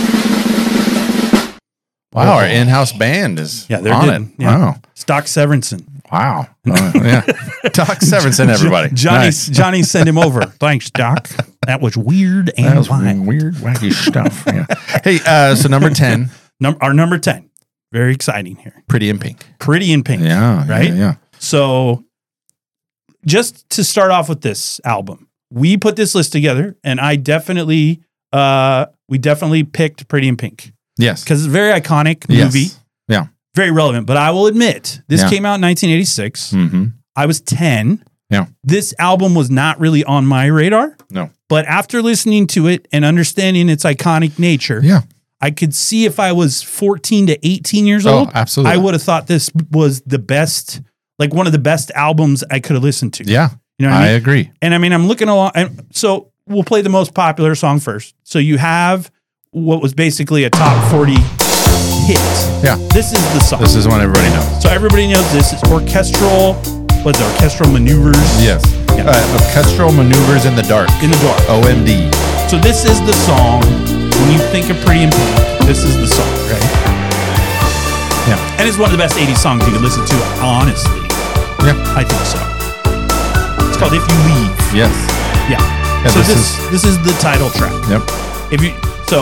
Wow, our in-house band is Yeah, they're on good. it. Yeah. Wow. Stock Severinsen. Wow. Yeah. Doc Severinsen, everybody. Johnny, send him over. Thanks, Doc. That was weird and That was wild. weird, wacky stuff. Yeah. Hey, so number 10, Our number 10. Very exciting here. Pretty in Pink. Pretty in Pink. Yeah. Right? Yeah. So just to start off with this album, we put this list together, and we definitely picked Pretty in Pink Yes. because it's a very iconic movie, Yes. Yeah. very relevant. But I will admit, this Yeah. came out in 1986. Mm-hmm. I was 10. Yeah. This album was not really on my radar. No. But after listening to it and understanding its iconic nature, Yeah. I could see if I was 14 to 18 years Oh, old, absolutely. I would have thought this was the best, like one of the best albums I could have listened to. Yeah. You know what I I mean? agree. And I mean, I'm looking along. And so we'll play the most popular song first. So you have what was basically a top 40 hit. Yeah. This is the song. This is one everybody knows. So everybody knows this is orchestral maneuvers. Yes. Yeah. Orchestral Maneuvers in the Dark. In the Dark. OMD. So this is the song. When you think of Pretty in Pink, this is the song, right? Yeah. And it's one of the best 80s songs you can listen to, honestly. Yeah. I think so. It's called If You Leave. Yes. Yeah. Yeah, So this this is the title track. Yep. If you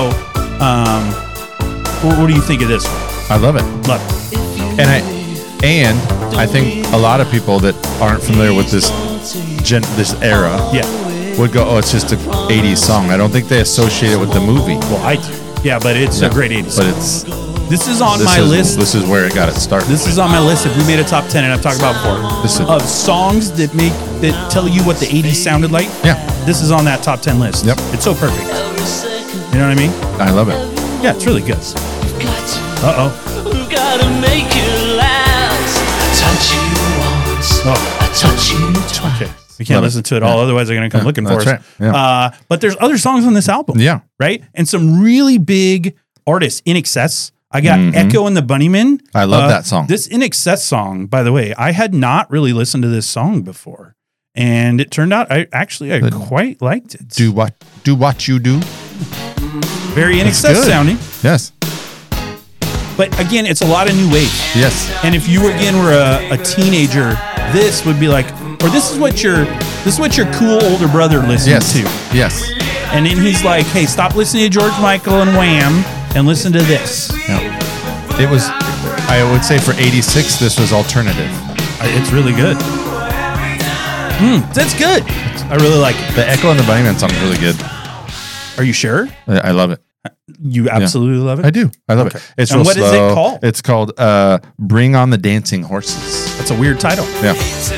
what do you think of this one? I love it. Love it. And I think a lot of people that aren't familiar with this era Yeah. would go, oh, it's just an 80s song. I don't think they associate it with the movie. Well, I do. Yeah, but it's a great 80s But song. This is on my list. This is where it got its start. This is on my list. If we made a top 10, and I've talked about before, This is- of songs that tell you what the 80s sounded like. Yeah. This is on that top 10 list. Yep. It's so perfect. You know what I mean? I love it. Yeah, it's really good. Uh-oh. Gotta make it last. I touch you once. Oh, I touch you twice. okay. We can't Love it. listen to it all. Otherwise, they're going to come Yeah, looking for us. that's right. Yeah. But there's other songs on this album. Yeah. Right? And some really big artists. In Excess. I got Echo and the Bunnymen. I love that song. This In Excess song, by the way, I had not really listened to this song before. And it turned out I quite liked it. Do what you do. Very In That's Excess good. sounding. Yes. But again, it's a lot of new wave. Yes. And if you were a teenager, this would be like, or this is what your cool older brother listens Yes. to. Yes. And then he's like, hey, stop listening to George Michael and Wham and listen to this. Yeah. It was, I would say for 86, this was alternative. It's really good. That's good. I really like it. The Echo and the Bunnymen song is really good. Are you sure? I love it. You absolutely love it? I do. I love it. It's And real what is it slow. called? It's called Bring on the Dancing Horses. That's a weird title. Yeah.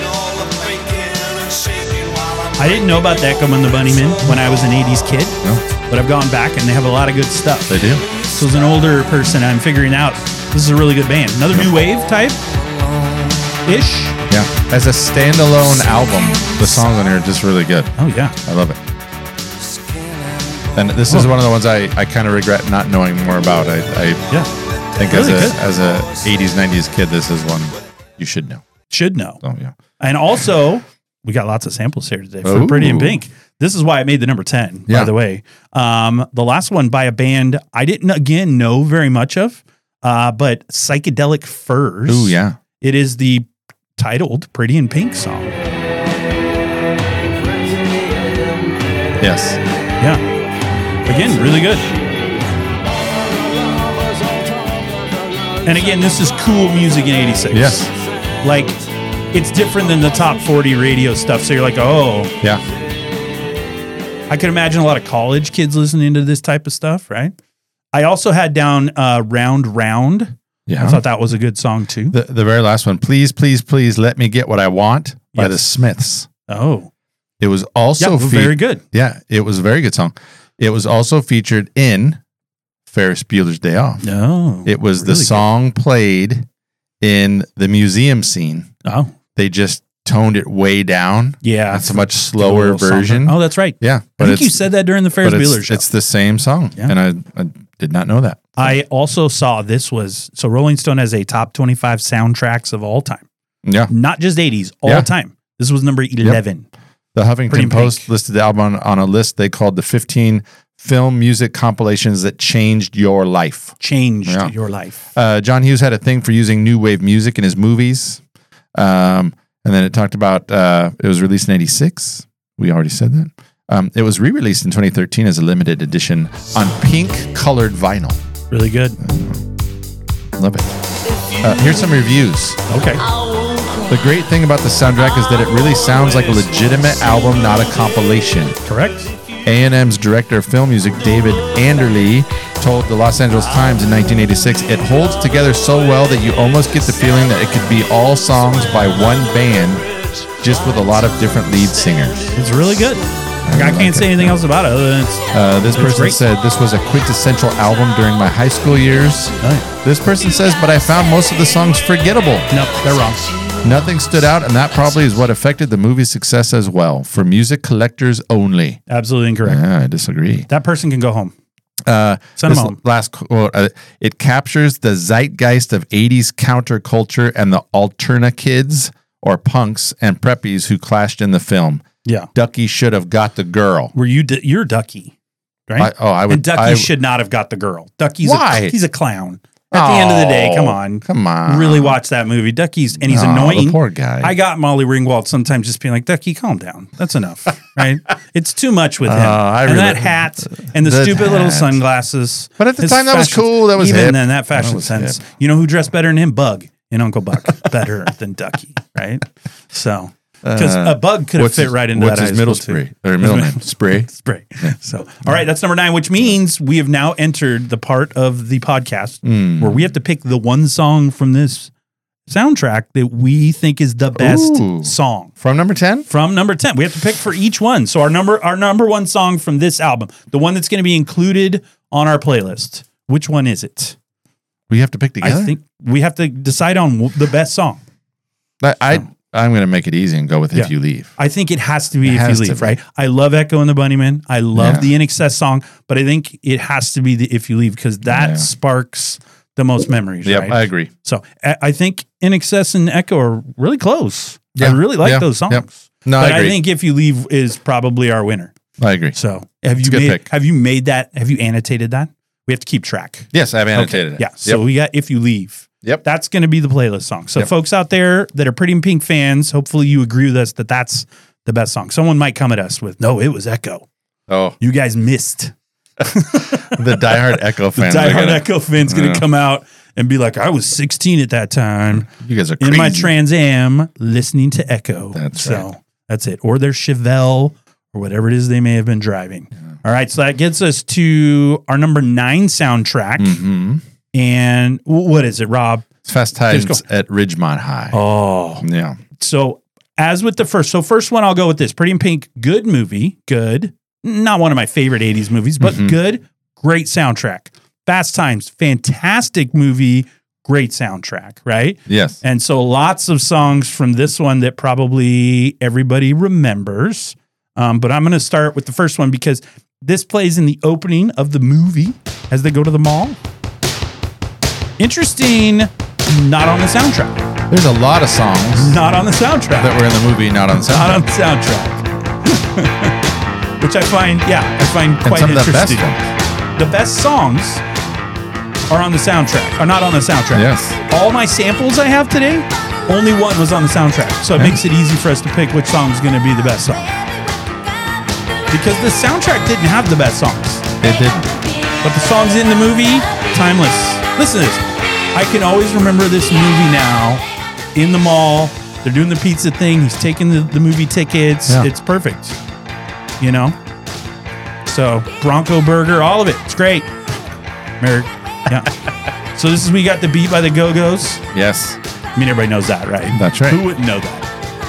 I didn't know about the Echo and the Bunnymen when I was an 80s kid, No, but I've gone back and they have a lot of good stuff. they do. So as an older person, I'm figuring out this is a really good band. Another new wave type ish. Yeah. As a standalone album, the songs on here are just really good. Oh yeah. I love it. And this is one of the ones I kind of regret not knowing more about. I Yeah. think Really good. as a 80s, 90s kid, this is one you should know. Should know. Oh, yeah. And also, we got lots of samples here today for Pretty in Ooh. Pink. This is why I made the number 10, by Yeah. the way. The last one by a band I didn't, again, know very much of, but Psychedelic Furs. Ooh, yeah. It is the titled Pretty in Pink song. Yes. Yeah. Again, really good. And again, this is cool music in 86. Yes. Like, it's different than the top 40 radio stuff. So you're like, oh, Yeah. I could imagine a lot of college kids listening to this type of stuff, right? I also had down Round Round. Yeah. I thought that was a good song too. The very last one, Please, Please, Please Let Me Get What I Want by Yes. the Smiths. Oh, It was also yeah, very good. Yeah, it was a very good song. It was also featured in Ferris Bueller's Day Off. No, It was the really song played in the museum scene. good. Oh, They just toned it way down. yeah, It's a much Give a slower little something. version. Oh, that's right. Yeah, I think you said that during the Ferris but Bueller show. it's the same song, Yeah. and I did not know that. I also saw this was so Rolling Stone has a top 25 soundtracks of all time, Yeah, not just 80s, all Yeah. time. This was number 11. the Pretty Huffington in Post Pink. listed the album on a list they called the 15 film music compilations that changed your life. Changed Yeah. your life. John Hughes had a thing for using new wave music in his movies. And then it talked about it was released in 86. We already said that. It was re-released in 2013 as a limited edition on pink colored vinyl. Really good. Love it. Here's some reviews. Okay. The great thing about the soundtrack is that it really sounds like a legitimate album, not a compilation. Correct. A&M's director of film music, David Anderle, told the Los Angeles Times in 1986, it holds together so well that you almost get the feeling that it could be all songs by one band, just with a lot of different lead singers. It's really good. I can't say anything else about it other than it's This It's person great. said, this was a quintessential album during my high school years. This person says, but I found most of the songs forgettable. nope, they're wrong. Nothing stood out, and that probably is what affected the movie's success as well. For music collectors only. Absolutely incorrect. Yeah, I disagree. That person can go home. Send Send 'em home. Last quote, it captures the zeitgeist of 80s counterculture and the alterna kids or punks and preppies who clashed in the film. Yeah. Ducky should have got the girl. Were you? You're Ducky, right? I would. And Ducky should not have got the girl. Ducky's Why? he's a clown. At the end of the day, come on. Come on. Really watch that movie. Ducky's and he's Oh, annoying. the poor guy. I got Molly Ringwald sometimes just being like, Ducky, calm down. That's enough. Right? It's too much with him. I and really- that hat and the that stupid little hat. sunglasses. But at the His time, that was fashion- cool. That was even hip. then that fashion That was sense. hip. You know who dressed better than him? Bug and Uncle Buck. Better than Ducky, right? So because a Bug could have fit right into what's that. his middle high school, too. spray or middle name? Spray. Spray. So, all right, that's number 9, which means we have now entered the part of the podcast where we have to pick the one song from this soundtrack that we think is the best Ooh. song From number 10? from number 10. We have to pick for each one. So our number one song from this album, the one that's going to be included on our playlist. Which one is it? We have to pick together? I think we have to decide on the best song. I'm going to make it easy and go with If Yeah. You Leave. I think it has to be It If has You to Leave, be. right? I love Echo and the Bunnymen. I love Yeah. the In Excess song, but I think it has to be the If You Leave because that Yeah. sparks the most memories. Yep, right? I agree. So I think In Excess and Echo are really close. Yeah, I really like yeah, those songs. yep. No, but I agree. think If You Leave is probably our winner. I agree. So It's a good pick. have you made that? Have you annotated that? We have to keep track. Yes, I've annotated it. Yeah. So we got If You Leave. Yep. That's going to be the playlist song. So Yep. folks out there that are Pretty in Pink fans, hopefully you agree with us that that's the best song. Someone might come at us with, no, it was Echo. Oh, You guys missed. the diehard Echo fans. are Diehard gonna- Echo fans going to come out and be like, I was 16 at that time You guys are in crazy. my Trans Am listening to Echo. That's so right. that's it. Or their Chevelle or whatever it is they may have been driving. All right. So that gets us to our number 9 soundtrack. Mm-hmm. And what is it, Rob? It's Fast Let's Times at Ridgemont High. Oh, Yeah. so as with the first one, I'll go with this. Pretty in Pink, good movie, good. Not one of my favorite 80s movies, but good, great soundtrack. Fast Times, fantastic movie, great soundtrack, right? Yes. And so lots of songs from this one that probably everybody remembers. But I'm going to start with the first one because this plays in the opening of the movie as they go to the mall. Interesting, not on the soundtrack. There's a lot of songs Not on the soundtrack. that were in the movie, not on the Not on soundtrack. the soundtrack. Which I find And quite some of the best interesting. ones. The best songs are on the soundtrack, are not on the soundtrack. Yes. All my samples I have today, only one was on the soundtrack. So it makes it easy for us to pick which song is going to be the best song. Because the soundtrack didn't have the best songs. It didn't. But the songs in the movie, timeless. Listen to this. I can always remember this movie now in the mall. They're doing the pizza thing. He's taking the movie tickets. Yeah. It's perfect. You know? So, Bronco Burger, all of it. It's great. Yeah. So this is We Got the Beat by the Go-Go's. Yes. I mean, everybody knows that, right? That's right. Who wouldn't know that?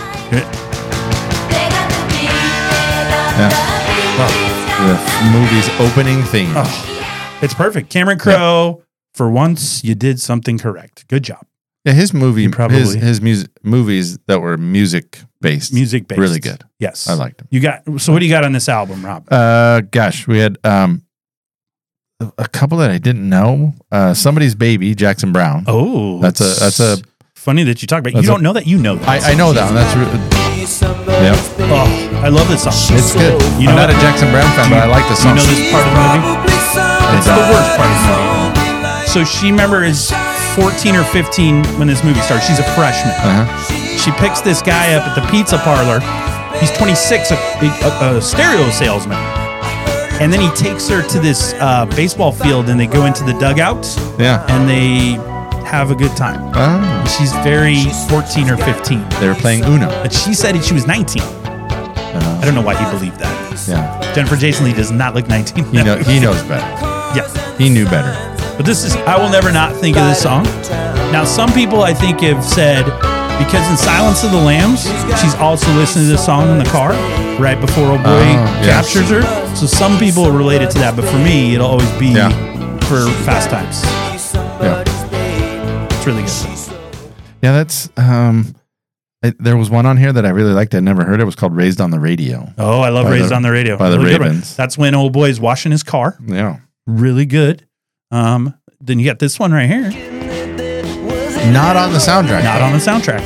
Yeah. The movie's opening theme. It's perfect. Cameron Crowe, for once, you did something correct. Good job. Yeah, his movie, You probably- his music movies that were music based, Music-based. really good. Yes. I liked him. You got, so what do you got on this album, Rob? Gosh, we had a couple that I didn't know. Somebody's Baby, Jackson Brown. Oh, that's a funny that you talk about. You that's don't know that. You know that. I know that one. That's yeah, Oh, I love this song. it's good. You know I'm not what? a Jackson Brown fan, but I like the You song. know this part of the movie? It's the worst part of the movie. So she, remember, is 14 or 15 when this movie starts. She's a freshman. She picks this guy up at the pizza parlor. He's 26, a stereo salesman. And then he takes her to this baseball field and they go into the dugout Yeah. and they have a good time. Oh, She's very 14 or 15. they were playing Uno. But she said she was 19. I don't know why he believed that. Yeah. Jennifer Jason Leigh does not look 19. He knows better. Yeah. He knew better. But this is, I will never not think of this song. Now, some people I think have said, because in Silence of the Lambs, she's also listening to this song in the car right before old boy yes. captures her. So some people relate it to that, but for me, it'll always be for Fast Times. Yeah. It's really good. Yeah, that's there was one on here that I really liked. I'd never heard. It was called Raised on the Radio. Oh, I love By Raised the- on the Radio. by the Really good one. Ravens. That's when old boy's washing his car. Yeah. Really good. Then you got this one right here. Not on the soundtrack. Not on the soundtrack.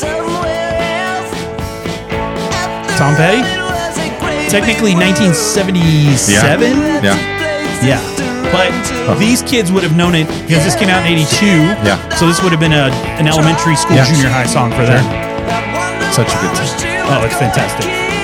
Tom Petty? Technically 1977? Yeah. Yeah. But these kids would have known it because this came out in 82. Yeah. So this would have been an elementary school, Yeah. junior high song for them. Such a good song. Oh, it's fantastic.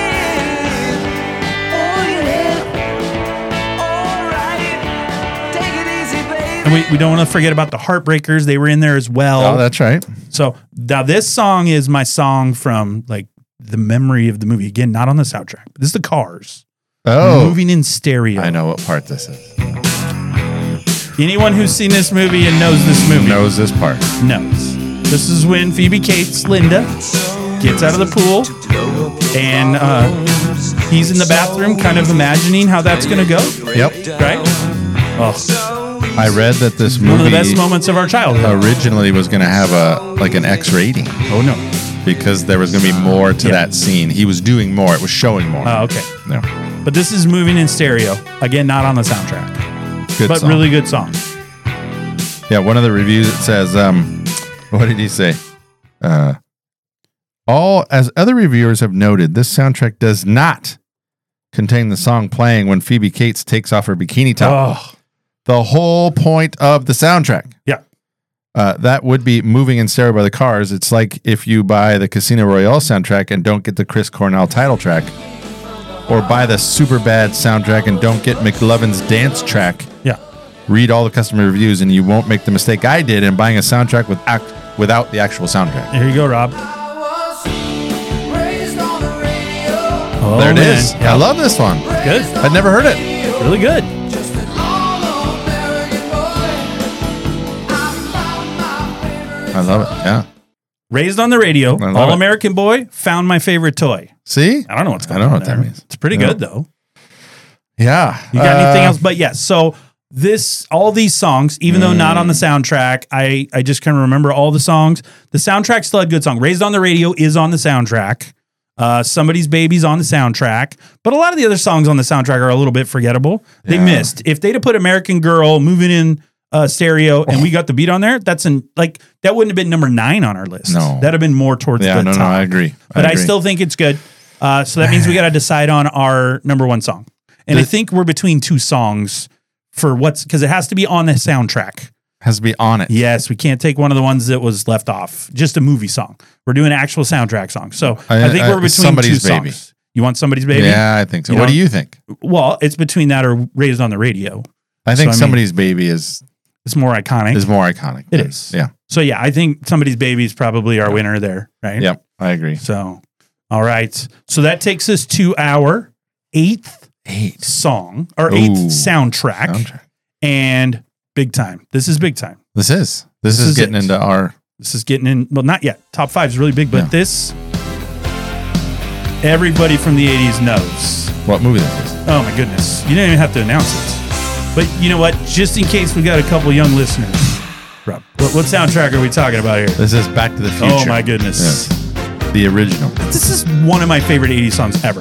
And we don't want to forget about the Heartbreakers. They were in there as well. Oh, that's right. So now this song is my song from like the memory of the movie. Again, not on the soundtrack. But this is the Cars. Oh, Moving in stereo. I know what part this is. Anyone who's seen this movie and knows this movie Knows this part. knows. This is when Phoebe Cates, Linda, gets out of the pool and he's in the bathroom kind of imagining how that's going to go. Yep. Right? Oh, I read that this movie one of the best moments of our childhood. originally was going to have an X rating Oh, no. because there was going to be more to Yeah. that scene. He was doing more. It was showing more. Oh, okay. No. But this is Moving in Stereo. Again, not on the soundtrack. Good But song. really good song. Yeah, one of the reviews, it says, what did he say? As other reviewers have noted, this soundtrack does not contain the song playing when Phoebe Cates takes off her bikini top. Oh, The whole point of the soundtrack. yeah. That would be Moving in Stereo by the Cars. It's like if you buy the Casino Royale soundtrack and don't get the Chris Cornell title track, or buy the Superbad soundtrack and don't get McLovin's dance track. Yeah. Read all the customer reviews and you won't make the mistake I did in buying a soundtrack without the actual soundtrack. Here you go, Rob. Oh, There it man. is. Yeah. I love this one. Good. I'd never heard it. Really good. I love it. Yeah. Raised on the Radio, love All it. American Boy, Found My Favorite Toy. See? I don't know what's going I on don't know what there. that means. It's pretty No. good, though. Yeah. You got anything else? But yes, so all these songs, even though not on the soundtrack, I just kind of remember all the songs. The soundtrack still had good songs. Raised on the Radio is on the soundtrack. Somebody's Baby's on the soundtrack. But a lot of the other songs on the soundtrack are a little bit forgettable. They Yeah. missed. If they'd have put American Girl, Moving in Stereo, and we got the beat on there, that wouldn't have been number 9 on our list. No. That'd have been more towards Yeah, the no, top. I agree. But I still think it's good. So that means we got to decide on our number 1 song. And I think we're between 2 songs for because it has to be on the soundtrack. has to be on it. Yes, we can't take one of the ones that was left off. Just a movie song. We're doing an actual soundtrack song. So I think we're between Somebody's 2 Baby. songs. You want Somebody's Baby? Yeah, I think so. You What know? do you think? Well, it's between that or Raised on the Radio. I think I mean- Somebody's Baby is It's more iconic. more iconic. It is. Yeah. So yeah, I think Somebody's Baby is probably our winner there, right? Yep. I agree. So, all right. So that takes us to our 8th song or 8th Ooh. soundtrack. And big time. This is big time. This is getting it. into our. This is getting in. Well, not yet. Top 5 is really big, but Yeah. this, everybody from the 80s knows. What movie this is? Oh my goodness. You didn't even have to announce it. But you know what? Just in case we got a couple young listeners, Rob, what soundtrack are we talking about here? This is Back to the Future. Oh my goodness. Yes. The original. This is one of my favorite 80s songs ever.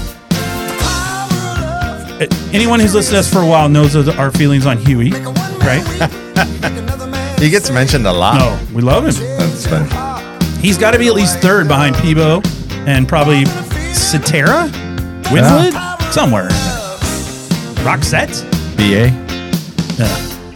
Anyone who's listened to us for a while knows our feelings on Huey, right? He gets mentioned a lot. No, we love him. That's funny. He's got to be at least 3rd behind Peebo and probably Cetera? Winslet? Somewhere in there. Roxette? BA. Yeah.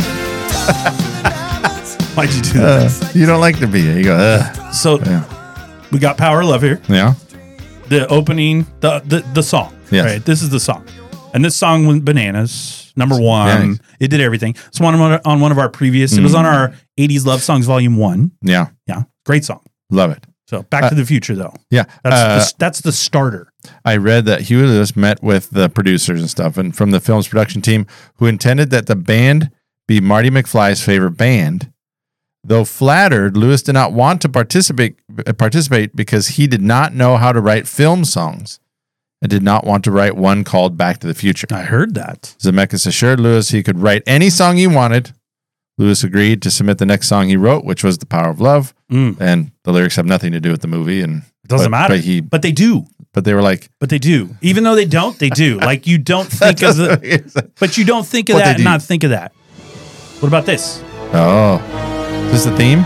Why'd you do that? You don't like the BA. You go, ugh. So Yeah. we got Power of Love here. Yeah. The opening, the song. Yes. Right. This is the song. And this song went bananas. Number 1. Yeah. It did everything. It's on one of our previous. It was on our 80s Love Songs Volume 1. Yeah. Yeah. Great song. Love it. So Back to the Future, though. Yeah. That's the starter. I read that Huey Lewis met with the producers and stuff and from the film's production team who intended that the band be Marty McFly's favorite band. Though flattered, Lewis did not want to participate because he did not know how to write film songs and did not want to write one called Back to the Future. I heard that. Zemeckis assured Lewis he could write any song he wanted. Lewis agreed to submit the next song he wrote, which was The Power of Love. And the lyrics have nothing to do with the movie. And It doesn't matter. But they do. But they were like, But they do. Even though they don't, they do. Like you don't think of but you don't think of But they that and do. not think of that. What about this? oh, is this the theme?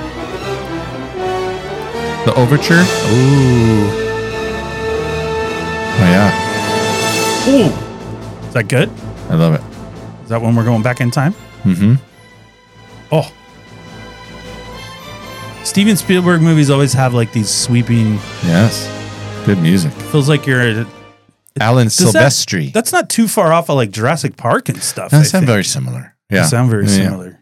The overture? Ooh. Oh, yeah. Ooh. Is that good? I love it. Is that when we're going back in time? Mm-hmm. Oh. Steven Spielberg movies always have like these sweeping, Yes. Good music. feels like you're Alan Does that- Silvestri. That's not too far off of like Jurassic Park and stuff. That I sound think. very similar. They Yeah. sound very Yeah. similar.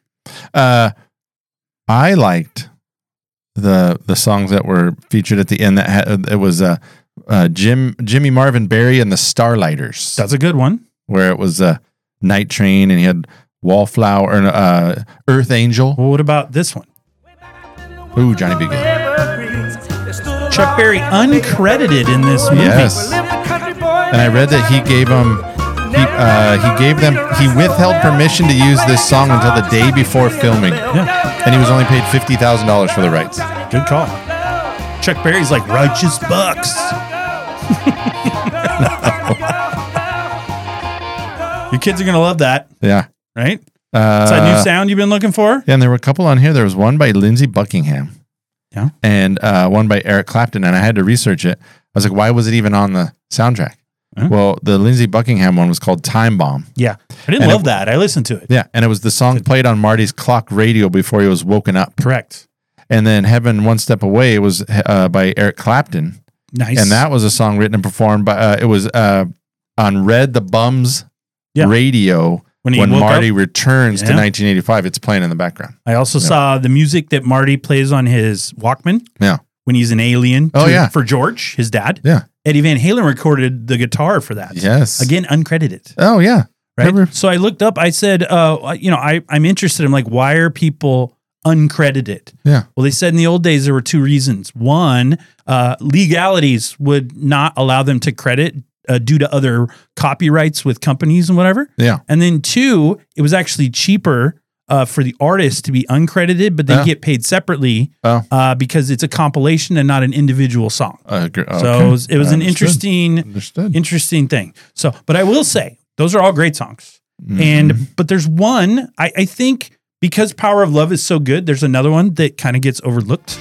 I liked the songs that were featured at the end. That had, it was Jimmy Marvin Berry and the Starlighters, That's a good one. where it was Night Train and he had Wallflower, Earth Angel. Well, what about this one? Ooh, Johnny B. Good. Chuck Berry uncredited in this movie. Yes. And I read that he gave them. He withheld permission to use this song until the day before filming, Yeah. and he was only paid $50,000 for the rights. Good call. Chuck Berry's like righteous bucks. Your kids are gonna love that, Yeah. right? Is that new sound you've been looking for? Yeah, and there were a couple on here. There was one by Lindsey Buckingham. Yeah. And one by Eric Clapton. And I had to research it. I was like, why was it even on the soundtrack? Huh? Well, the Lindsey Buckingham one was called Time Bomb. Yeah. I didn't And love that. I listened to it. Yeah. And it was the song played on Marty's clock radio before he was woken up. Correct. And then Heaven One Step Away was by Eric Clapton. Nice. And that was a song written and performed by, it was on Red the Bums Yeah. radio. When he When woke Marty up? returns to Yeah. 1985, it's playing in the background. I also saw the music that Marty plays on his Walkman Yeah. when he's an alien Oh, yeah. for George, his dad. Yeah. Eddie Van Halen recorded the guitar for that. Yes. Again, uncredited. Oh, yeah. Right. Remember? So I looked up, I said, I'm interested. I'm like, why are people uncredited? Yeah. Well, they said in the old days there were two reasons. One, legalities would not allow them to credit due to other copyrights with companies and whatever. Yeah. And then two, it was actually cheaper for the artist to be uncredited, but they Yeah. get paid separately Oh. because it's a compilation and not an individual song. Okay. So it was an Understood. interesting thing. So, but I will say those are all great songs. Mhm. But there's one, I think because Power of Love is so good, there's another one that kind of gets overlooked.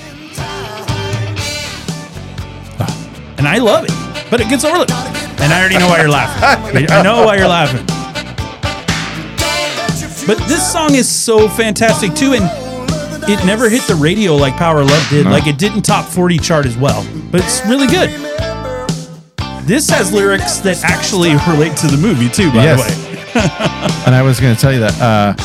And I love it, but it gets overlooked. And I already know why you're laughing. I know why you're laughing. But this song is so fantastic too, and it never hit the radio like Power of Love did. No. Like it didn't top 40 chart as well, but it's really good. This has lyrics that actually relate to the movie too, by the way. And I was going to tell you that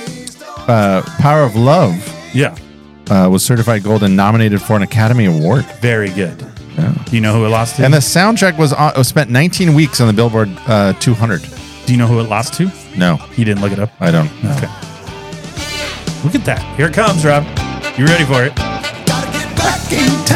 Power of Love Yeah, was certified gold and nominated for an Academy Award. very good. Yeah. Do you know who it lost to? And the soundtrack was spent 19 weeks on the Billboard 200. Do you know who it lost to? No, You didn't look it up? I don't. Okay. Look at that. Here it comes, Rob. You ready for it? Back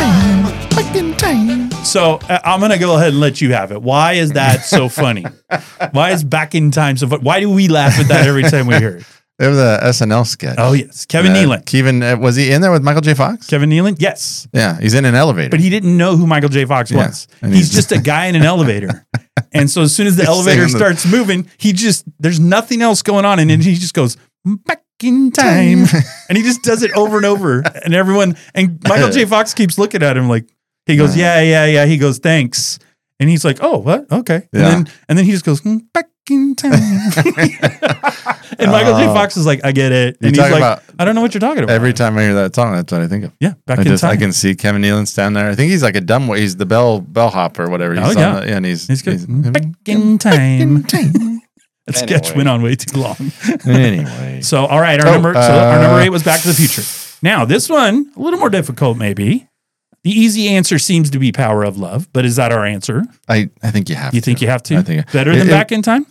in time. So I'm going to go ahead and let you have it. Why is that so funny? Why is Back in Time so funny? Why do we laugh at that every time we hear it? There was a SNL sketch. Oh, yes. Kevin Nealon. Kevin, was he in there with Michael J. Fox? Kevin Nealon? Yes. Yeah, he's in an elevator. But he didn't know who Michael J. Fox Yeah. was. And He's he's just a guy in an elevator. And so as soon as the He's elevator singing the- starts moving, there's nothing else going on. And then he just goes, back in time. And he just does it over and over. And Michael J. Fox keeps looking at him like, he goes, yeah. He goes, thanks. And he's like, oh, what? Okay. Yeah. And then he just goes, back in time. And Michael J. Fox is like, I get it. You And he's talk like, about- I don't know what you're talking about. Every time I hear that song, that's what I think of. Yeah, back in time. I can see Kevin Nealon stand there. I think he's like a dumb way. He's the bellhop or whatever. He's Oh, yeah. and he's good. Back in time. That sketch Anyway. went on way too long. Anyway. So, all right, our number 8 was Back to the Future. Now, this one, a little more difficult maybe. The easy answer seems to be Power of Love, but is that our answer? I think you have You to. think you have to? I think Better than Back in Time?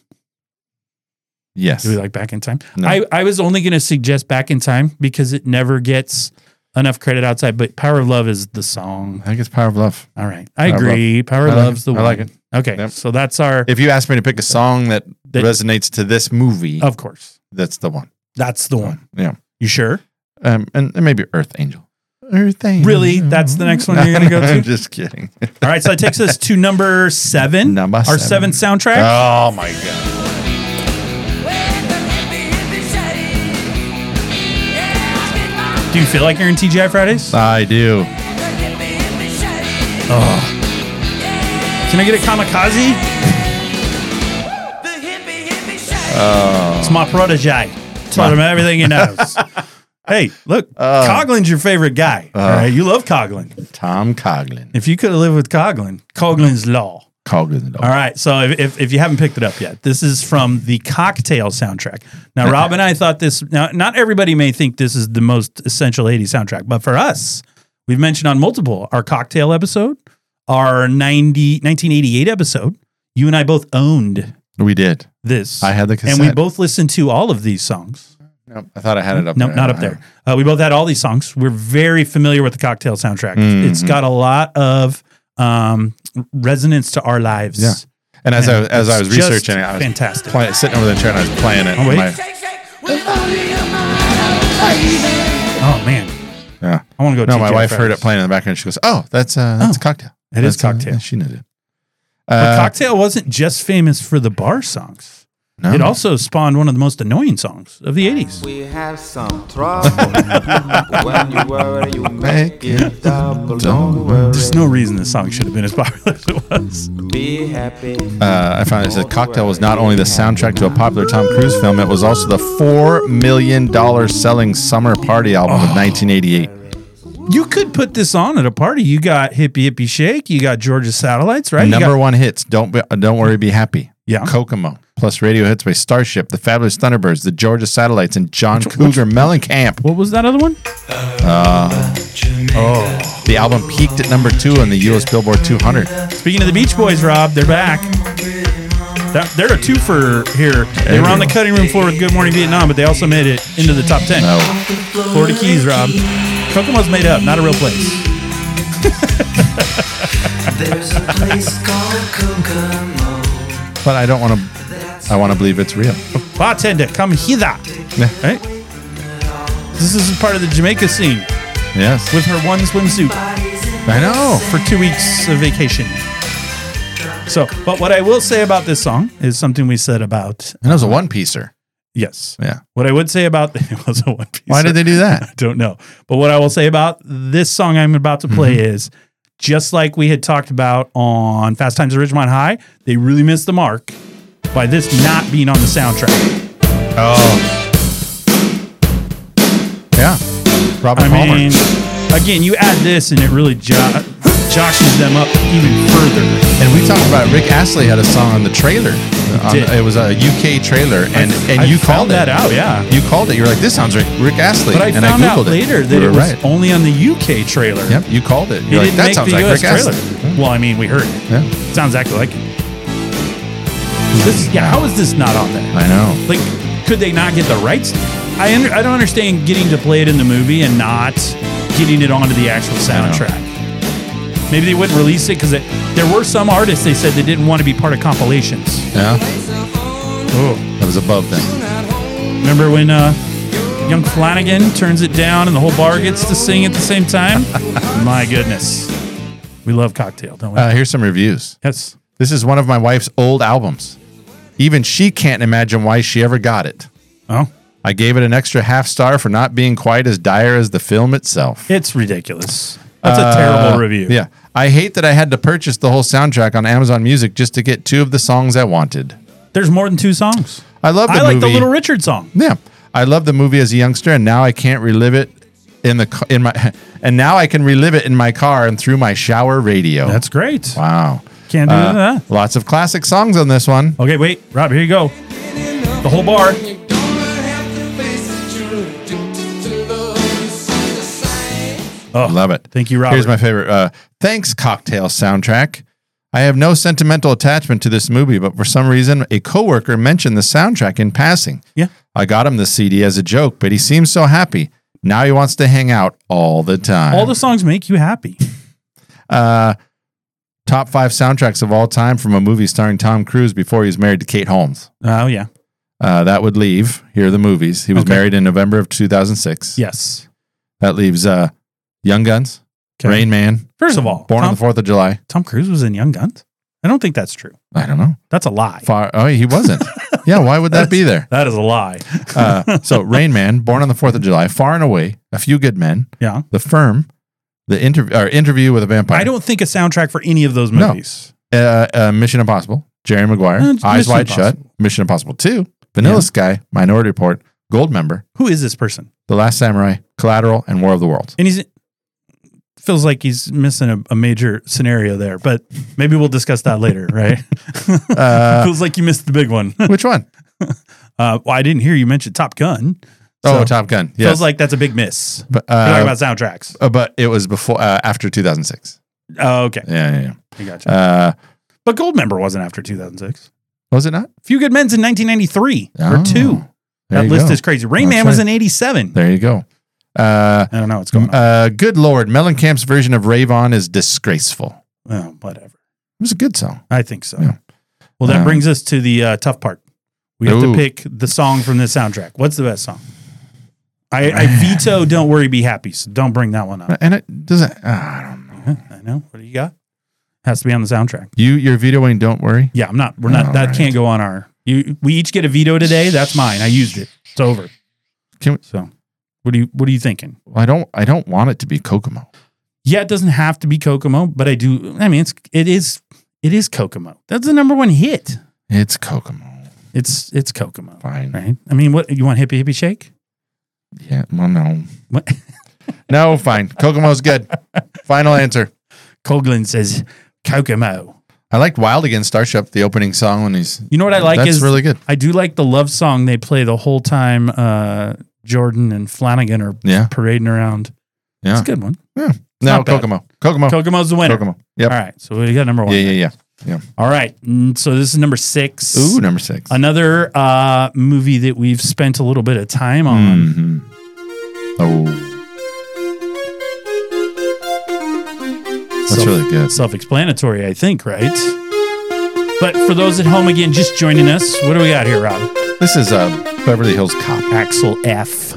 Yes. Do we like Back in Time? No. I was only going to suggest Back in Time because it never gets enough credit outside, but Power of Love is the song. I think it's Power of Love. All right. I Power of agree. Power of I like Love's it. the I one. like it. Okay. Yep. So that's our, If you ask me to pick a song that resonates to this movie, of course, that's the one. that's the one. Yeah. You sure? And maybe Earth Angel. Earth Angel. Really? That's the next one you're going to go I'm to? just kidding. All right, so that takes us to number 7. Number our 7. 7th soundtrack. Oh my God. Do you feel like you're in TGI Fridays? I do. Can I get a kamikaze? It's my protege. Taught him everything he knows. Hey, look, Coughlin's your favorite guy. All right, you love Coughlin. Tom Coughlin. If you could have lived with Coughlin, Coughlin's Law. Coughlin. All right, so if you haven't picked it up yet, this is from the Cocktail soundtrack. Now, Rob and I thought this. Now, not everybody may think this is the most essential 80s soundtrack, but for us, we've mentioned on multiple our Cocktail episode, our 1988 episode. You and I both owned We did. this. I had the cassette. and we both listened to all of these songs. Nope, I thought I had it up No, there. not up there. We both had all these songs. We're very familiar with the Cocktail soundtrack. Mm-hmm. It's got a lot of resonance to our lives. Yeah. And as I was it's just researching it, I was fantastic. sitting over the chair and I was playing it. Oh, wait. Oh man, Yeah. I want to go. No, my TGI wife heard Fridays. it playing in the background. She goes, "Oh, that's a cocktail. It is That's Cocktail. yeah, she knows it. But Cocktail wasn't just famous for the bar songs. No. It also spawned one of the most annoying songs of the 80s. We have some trouble. When you worry, you make it double. Don't worry. There's no reason this song should have been as popular as it was. Be happy. I found it said Cocktail was not only the soundtrack to a popular Tom Cruise film, it was also the $4 million selling Summer Party album of 1988. You could put this on at a party. You got Hippie Hippie Shake. You got Georgia Satellites, right? Number one hits. Don't worry, be happy. Yeah. Kokomo. Plus radio hits by Starship, the Fabulous Thunderbirds, the Georgia Satellites, and John Cougar Mellencamp. What was that other one? The album peaked at number 2 on the U.S. Billboard 200. Speaking of the Beach Boys, Rob, they're back. They're a twofer here. They were on the cutting room floor with Good Morning Vietnam, but they also made it into the top 10. No. Florida Keys, Rob. Kokomo's made up, not a real place. There's a place called Kokomo. But I don't want to. I want to believe it's real. Bartender, come hither. Right? This is part of the Jamaica scene Yes. with her one swimsuit I know. for 2 weeks of vacation. So, but what I will say about this song is something we said about. And it was a one-piecer. Yes. Yeah. What I would say about it was a one piece. Why did they do that? I don't know. But what I will say about this song I'm about to play is just like we had talked about on Fast Times at Ridgemont High, they really missed the mark by this not being on the soundtrack. Oh. Yeah. Robert I Palmer. mean, again, you add this and it really joshes them up even further. And we talked about Rick Astley had a song on the trailer. did. It was a UK trailer, and I you found called that it. out, yeah. You called it. You were like, "This sounds like Rick Astley." But I and found out Googled later it. that You it were was right. only on the UK trailer. Yep, you called it. It You're like, didn't "That make sounds the like US Rick trailer. Astley." Well, I mean, we heard it. Yeah, Sounds exactly like it. How is this not on there? I know. Like, could they not get the rights? I don't understand getting to play it in the movie and not getting it onto the actual soundtrack. Maybe they wouldn't release it because there were some artists they said they didn't want to be part of compilations. Yeah, Oh, that was above them. remember when young Flanagan turns it down and the whole bar gets to sing at the same time? My goodness, we love Cocktail, don't we? Here's some reviews. Yes. This is one of my wife's old albums. Even she can't imagine why she ever got it. Oh, I gave it an extra half star for not being quite as dire as the film itself. it's ridiculous. That's a terrible review. Yeah. I hate that I had to purchase the whole soundtrack on Amazon Music just to get 2 of the songs I wanted. There's more than 2 songs. I love the I like movie. the Little Richard song. Yeah. I love the movie as a youngster, and now I can't relive it and now I can relive it in my car and through my shower radio. That's great. Wow. Can't do that. Lots of classic songs on this one. Okay, wait, Rob, here you go. The whole bar. Oh, Love it. thank you, Robert. Here's my favorite. Thanks, Cocktail soundtrack. I have no sentimental attachment to this movie, but for some reason, a coworker mentioned the soundtrack in passing. Yeah. I got him the CD as a joke, but he seems so happy. Now he wants to hang out all the time. All the songs make you happy. Top 5 soundtracks of all time from a movie starring Tom Cruise before he was married to Kate Holmes. Oh, yeah. That would leave, here are the movies. He was Okay. married in November of 2006. Yes. That leaves Young Guns, Okay. Rain Man, First of all, Born on the 4th of July. Tom Cruise was in Young Guns? I don't think that's true. I don't know. That's a lie. He wasn't. Yeah, why would that be there? That is a lie. So Rain Man, Born on the 4th of July, Far and Away, A Few Good Men, Yeah. The Firm, the Interview with a Vampire. I don't think a soundtrack for any of those movies. Mission Impossible, Jerry Maguire, Eyes Mission Wide Shut, Impossible. Mission Impossible 2, Vanilla Yeah. Sky, Minority Report, Goldmember, Who is this person? The Last Samurai, Collateral, and War of the Worlds. And feels like he's missing a major scenario there, but maybe we'll discuss that later, right? Feels like you missed the big one. Which one? Well, I didn't hear you mention Top Gun. Oh, So, Top Gun. Yes. Feels like that's a big miss. But, We're talking about soundtracks. but it was after 2006. Oh, okay. Yeah. I gotcha. But Goldmember wasn't after 2006. Was it not? Few Good Men's in 1993 Oh, or 2. there That you list go. is crazy. Rain That's Man was right. in 87. There you go. I don't know what's going on. Good Lord, Mellencamp's version of Rave On is disgraceful. Oh, whatever. It was a good song. I think so. Yeah. Well, that brings us to the tough part. We have to Ooh. pick the song from this soundtrack. What's the best song? I veto Don't Worry, Be Happy, so don't bring that one up. And it doesn't. I don't know. I know. What do you got? Has to be on the soundtrack. You're vetoing Don't Worry? Yeah, I'm not. We're not. All That right. can't go on our We each get a veto today. That's mine. I used it. It's over. So, what are you thinking? I don't want it to be Kokomo. Yeah, it doesn't have to be Kokomo, but I do. I mean, it is Kokomo. That's the number one hit. It's Kokomo. It's Kokomo. Fine. Right? I mean, what you want? Hippie Hippie Shake? Yeah. Well, no. What? No, fine. Kokomo's good. Final answer. Coughlin says Kokomo. I liked Wild Against Starship, the opening song when he's. You know what I like That's is really good. I do like the love song they play the whole time. Jordan and Flanagan are parading around. Yeah, it's a good one. Yeah. No, Kokomo. Kokomo's the winner. Kokomo. Yep. All right, so we got number 1. Yeah. All right, so this is number 6. Ooh, number 6. Another movie that we've spent a little bit of time on. Mm-hmm. Oh, that's really good. Self-explanatory, I think, right? But for those at home, again, just joining us, what do we got here, Rob? This is Beverly Hills Cop. Axel F.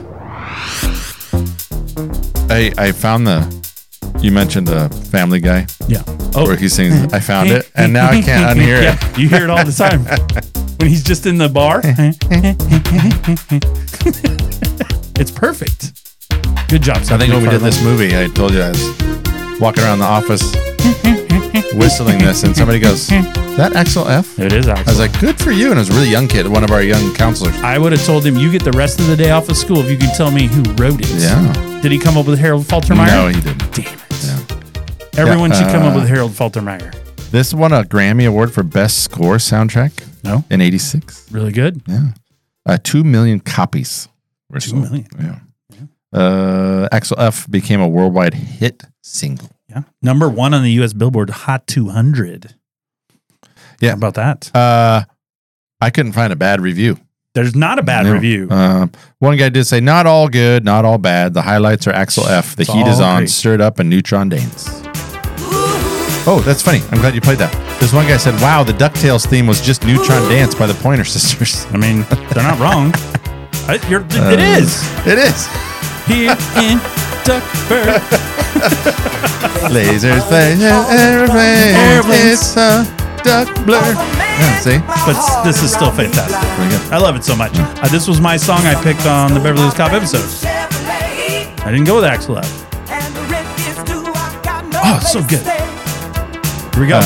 I found you mentioned the Family Guy. Yeah. Where he sings, I found it, and now I can't unhear it. Yeah, you hear it all the time. When he's just in the bar. It's perfect. Good job. I think when we did this movie, I told you I was walking around the office whistling this, and somebody goes, "Is that Axel F?" It is Axel. I was like, "Good for you!" And it was a really young kid, one of our young counselors. I would have told him, "You get the rest of the day off of school if you can tell me who wrote it." Yeah. Did he come up with Harold Faltermeyer? No, he didn't. Damn it. Yeah. Everyone should come up with Harold Faltermeyer. This won a Grammy Award for Best Score Soundtrack. No. In '86. Really good. Yeah. 2 million copies were 2 sold. million. Yeah. Axel F became a worldwide hit single. Yeah. Number 1 on the U.S. Billboard Hot 200. Yeah. How about that? I couldn't find a bad review. There's not a bad review. One guy did say, not all good, not all bad. The highlights are Axel F. The heat is on, stirred up, and neutron dance. Oh, that's funny. I'm glad you played that. This one guy said, wow, the DuckTales theme was just Neutron Dance by the Pointer Sisters. I mean, they're not wrong. It is. It is. Here in Duckburg. Lasers, flashes, airplanes. It's a duck blur. Yeah, see? But this is still fantastic. Pretty good. I love it so much. This was my song I picked on the Beverly Hills Cop episode. I didn't go with Axel F. Oh, it's so good. Here we go.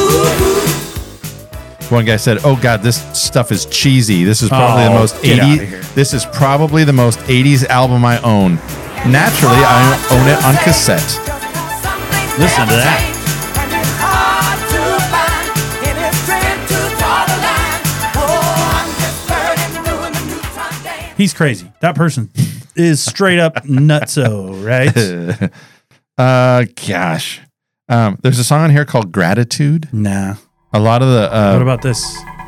One guy said, "Oh God, this stuff is cheesy. This is probably the most get outta 80s. here. This is probably the most 80s album I own. Naturally, I own it on cassette." Listen to that. He's crazy. That person is straight up nutso, right? Gosh. There's a song on here called Gratitude. Nah. A lot of the What about this?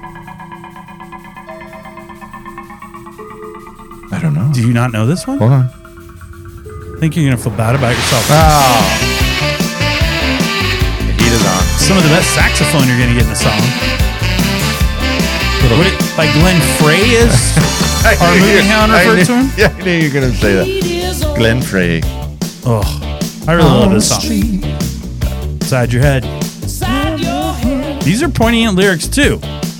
I don't know. Do you not know this one? Hold on. I think you're going to feel bad about yourself. Oh. The heat is on. Some of the best saxophone you're going to get in the song. By Glenn Frey is our movie hound referred to him? Yeah, I knew you were going to say that. Glenn Frey. Oh, I really love this song. Inside your head. These are poignant lyrics too.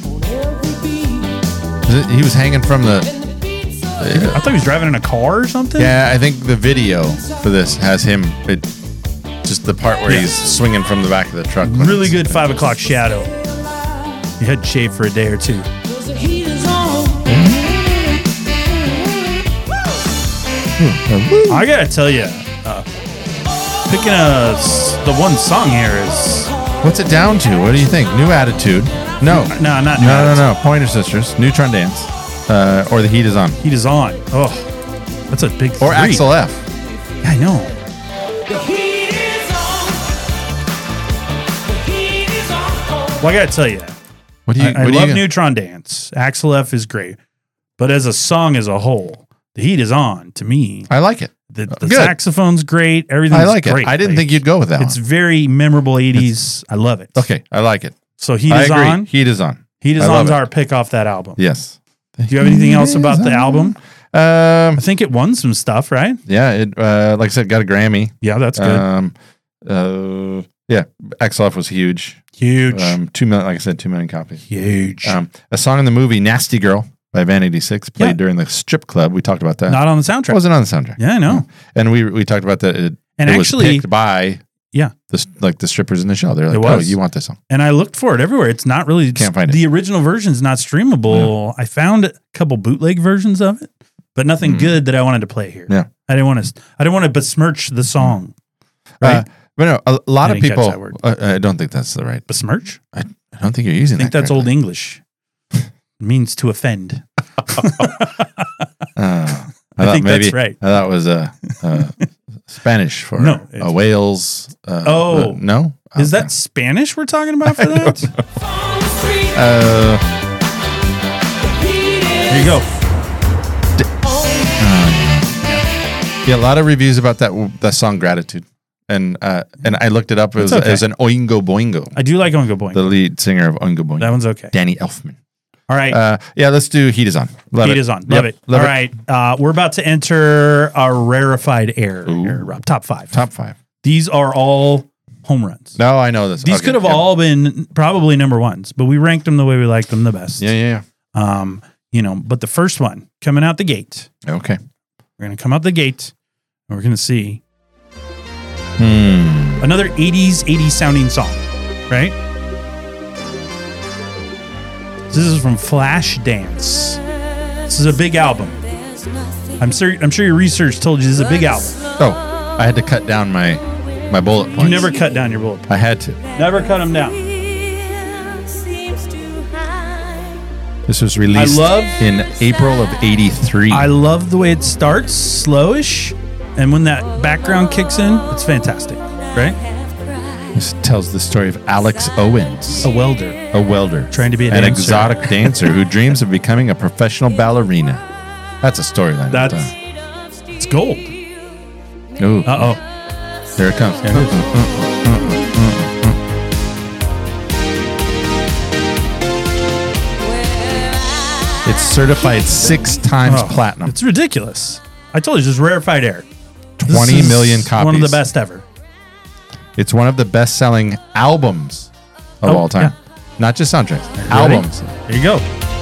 He was hanging from the... I thought he was driving in a car or something. Yeah, I think the video for this has him... just the part where he's swinging from the back of the truck. Really good 5 o'clock shadow. You had shaved for a day or two. I gotta tell you, picking the one song here is... What's it down to? What do you think? New Attitude? No. No, not New No. Attitude. Pointer Sisters. Neutron Dance. Or The Heat is On. Heat is on. Oh, that's a big Or 3. Axel F. Yeah, I know. Well, I gotta tell you, What do you? I love Neutron Dance. Axel F is great, but as a song as a whole, The Heat is On to me. I like it. The saxophone's great. Everything's I like great. it. I didn't think you'd go with that It's one. very memorable 80s. I love it. Okay, I like it. So Heat I is agree. On. Heat is on. Heat is I love On's it. our pick off that album. Yes. Do you have anything else about the album? I I think it won some stuff, right? Yeah. It like I said, got a Grammy. Yeah, that's good. Yeah, Yeah, XLF was huge. Huge. 2 million, like I said, 2 million copies. Huge. A song in the movie "Nasty Girl" by Van 86 played Yeah. during the strip club. We talked about that. Not on the soundtrack. It wasn't on the soundtrack. Yeah, I know. And we talked about that. It actually- was picked by the strippers in the show. They're like, It "Oh, was. you want this song?" And I looked for it everywhere. It's not really. Can't find it. The original version's not streamable. I found a couple bootleg versions of it, but nothing good that I wanted to play here. Yeah. I didn't want to besmirch the song. Right? But no, a lot I of didn't catch people. that word. I don't think that's the right. Besmirch? I don't think you're using. I think that that's Old correctly. English. It means to offend. I think that's right. I thought it was Spanish for No, it's- a whales. No, Is that Spanish we're talking about for that? There you go. Yeah, a lot of reviews about that song "Gratitude," and I looked it up as, okay. as an Oingo Boingo, I do like Oingo Boingo. the lead singer of Oingo Boingo, That one's okay. Danny Elfman. All right. Yeah, let's do "Heat Is On." Love Heat it. is on. Love Yep, it. love All right. We're about to enter our rarefied air Ooh. here, Rob. Top 5. Top 5. These are all home runs. No, I know this. These Okay, could have yeah. all been probably number ones, but we ranked them the way we liked them the best. Yeah. But the first one coming out the gate, Okay. we're going to come out the gate and we're going to see Hmm. another 80s sounding song, right? This is from Flashdance. This is a big album. I'm sure your research told you this is a big album. Oh, I had to cut down my bullet points. You never cut down your bullet points. I had to. Never cut them down. This was released in April of '83. I love the way it starts, slowish, and when that background kicks in, it's fantastic, right? This tells the story of Alex Owens, A welder a welder, trying to be a an dancer. exotic dancer who dreams of becoming a professional ballerina. That's a storyline. That's it's gold. Ooh, Uh here it comes. There it is. It's certified 6 times Oh, platinum. It's ridiculous. I told you, this is rarefied air. 20 This is million copies. One of the best ever. It's one of the best-selling albums of Oh, all time. Not just soundtracks, albums. There you go.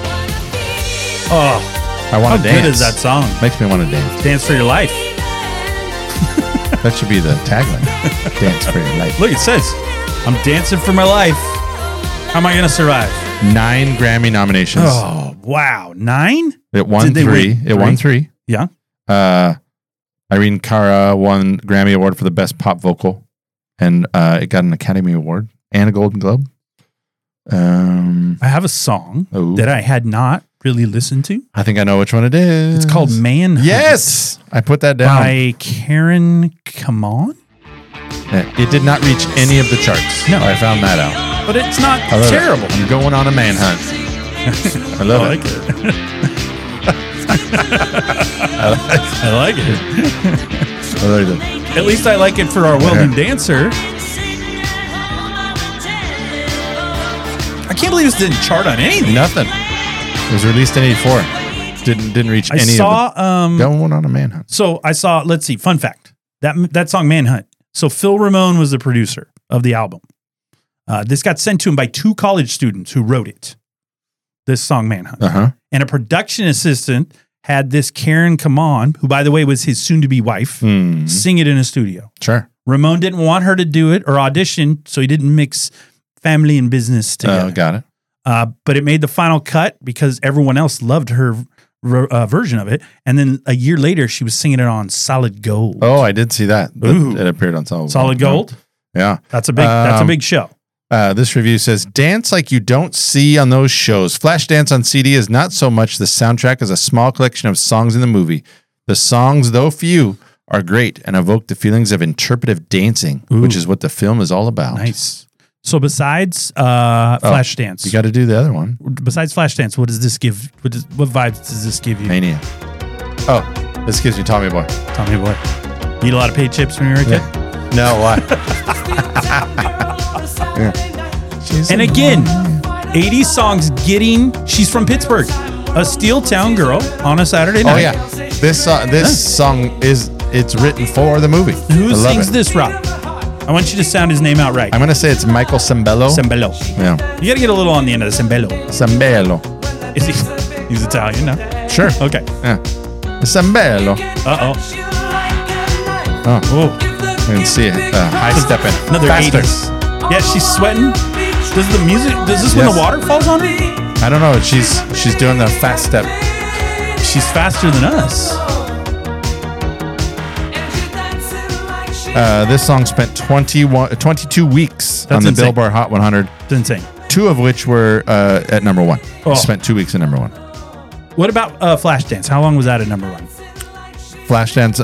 Oh, I want how to dance. good is that song? Makes me want to dance. Dance for your life. That should be the tagline. Dance for your life. Look, it says, I'm dancing for my life. How am I going to survive? 9 Grammy nominations. Oh, wow. 9? It won Did they 3. win It won 3. Yeah. Irene Cara won Grammy Award for the Best Pop Vocal, and it got an Academy Award and a Golden Globe. I have a song Oh. that I had not really listened to. I think I know which one it is. It's called Manhunt. Yes, I put that down. By Karen Kamon. It did not reach any of the charts. No. I found that out. But it's not I love terrible. it. I'm going on a manhunt. I love I it. like it. I like it. I like it. At least I like it for our welding dancer. I can't believe this didn't chart on anything. Nothing. It was released in '84. Didn't reach I any saw of the. Going on a manhunt. so I saw, let's see, fun fact. That song Manhunt. So Phil Ramone was the producer of the album. This got sent to him by 2 college students who wrote it. This song Manhunt. Uh-huh. And a production assistant had this Karen Kamon, who by the way was his soon-to-be wife, sing it in a studio. Sure. Ramone didn't want her to do it or audition, so he didn't mix family and business together. Got it. But it made the final cut because everyone else loved her version of it. And then a year later, she was singing it on Solid Gold. Oh, I did see that. Ooh. It appeared on Solid Gold. Solid Gold. Yeah. That's a big show. This review says, dance like you don't see on those shows. Flashdance on CD is not so much the soundtrack as a small collection of songs in the movie. The songs, though few, are great and evoke the feelings of interpretive dancing, which is what the film is all about. Nice. So besides Flashdance, You got to do the other one. besides Flashdance, what does this give? What vibes does this give you? Mania. Oh, this gives me Tommy Boy. Tommy boy, eat a lot of paid chips when you were a kid. No, what? And again, 80 songs getting. She's from Pittsburgh, a steel town girl on a Saturday night. Oh, yeah. This song it's written for the movie. Who I love sings it. this, Rob? I want you to sound his name out right. I'm going to say it's Michael Sembello. Sembello. Yeah. You got to get a little on the end of the Sembello. Sembello. Is he? He's Italian, no? Sure. Okay. Yeah. Sembello. Uh-oh. Oh. Oh. I can see it. High stepping. Another Faster. 80s. Yeah, she's sweating. Does this when Yes. the water falls on her? I don't know. She's doing the fast step. She's faster than us. This song spent 22 weeks That's on the insane. Billboard Hot 100, It's insane. 2 of which were at number 1. Oh. Spent 2 weeks at number 1. What about Flashdance? How long was that at number 1? Flashdance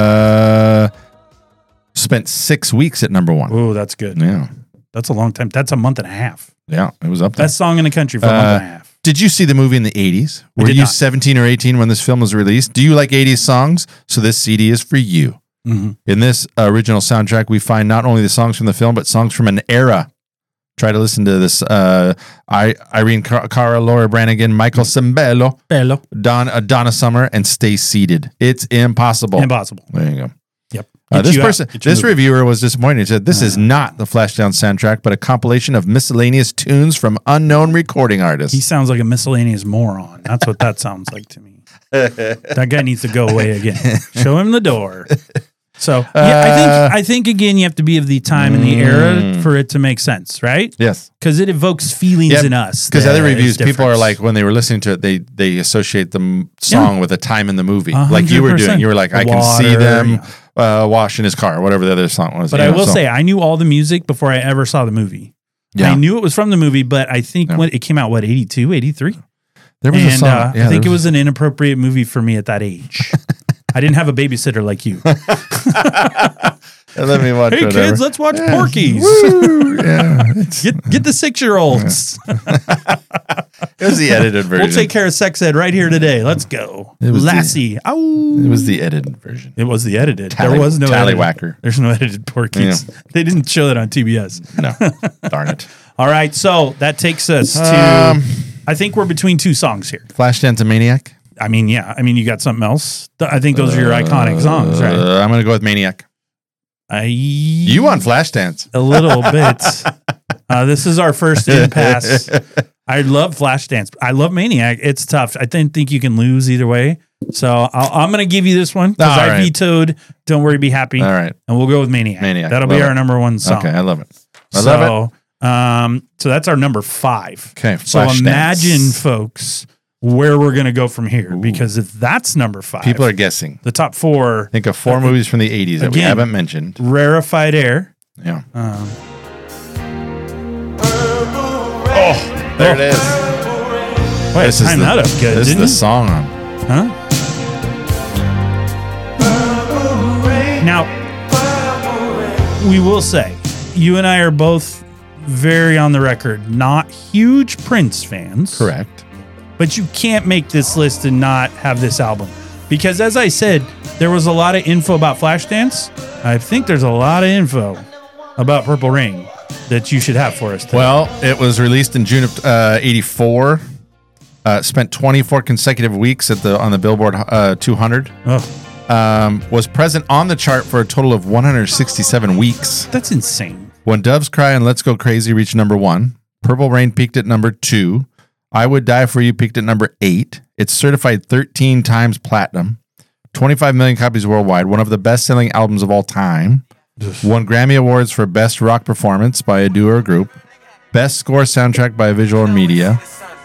spent 6 weeks at number 1. Oh, that's good. Yeah. That's a long time. That's a month and a half. Yeah, it was up there. Best song in the country for a month and a half. Did you see the movie in the 80s? Were did you not. 17 or 18 when this film was released? Do you like 80s songs? So this CD is for you. Mm-hmm. In this original soundtrack, we find not only the songs from the film, but songs from an era. Try to listen to this. Irene Cara, Laura Branigan, Michael Sembello, Bello. Donna Summer, and Stay Seated. It's impossible. Impossible. There you go. Yep. This reviewer was disappointed. He said, "This is not the Flashdance soundtrack, but a compilation of miscellaneous tunes from unknown recording artists." He sounds like a miscellaneous moron. That's what that sounds like to me. That guy needs to go away again. Show him the door. So yeah, I think again you have to be of the time and the era for it to make sense, right? Yes. Because it evokes feelings in us. Because that other is reviews, people are different. like, when they were listening to it, they associate the song with a time in the movie. 100%. Like you were doing. You were like, The I can see water, them washing his car, whatever the other song was. But I will say, I knew all the music before I ever saw the movie. Yeah. I knew it was from the movie, but I think when it came out, 82, 83? there was a And song. I think it was an inappropriate movie for me at that age. I didn't have a babysitter like you. Let me watch Hey whatever. kids, let's watch Porky's. Woo, yeah. Get the 6-year-olds. It was the edited version. We'll take care of sex ed right here today. Let's go. It was Lassie. It was the edited version. It was the edited. There was no edited. Tallywhacker. There's no edited Porky's. Yeah. They didn't show that on TBS. No, darn it. All right, so that takes us to. I think we're between two songs here. Flashdance and Maniac. I mean, yeah. I mean, you got something else. I think those are your iconic songs, right? I'm going to go with Maniac. You want Flashdance. A little bit. This is our first impasse. I love Flashdance. I love Maniac. It's tough. I didn't think you can lose either way. So I'm going to give you this one because All I right. vetoed Don't Worry, Be Happy. All right. And we'll go with Maniac. Maniac. That'll be Love our it. number one song. Okay, I love it. I love it. So that's our number 5. Okay, So Flashdance. imagine, folks, where we're going to go from here. Because if that's number 5, People are guessing. the top 4, Think of 4 movies from the 80s that we again, haven't mentioned. Rarefied Air. Yeah. Oh, There it is. Wait, This is time the- that up good, This is didn't the it? song on. Huh? Now, we will say, you and I are both very on the record, not huge Prince fans. Correct. But you can't make this list and not have this album. Because as I said, there was a lot of info about Flashdance. I think there's a lot of info about Purple Rain that you should have for us today. Well, it was released in June of 84. Spent 24 consecutive weeks on the Billboard 200. Oh, Was present on the chart for a total of 167 weeks. that's insane. When Doves Cry and Let's Go Crazy reached number 1, Purple Rain peaked at number 2, I Would Die For You peaked at number 8. It's certified 13 times platinum, 25 million copies worldwide, one of the best-selling albums of all time. Won Grammy Awards for Best Rock Performance by a Duo or Group, Best Score Soundtrack by a Visual or Media.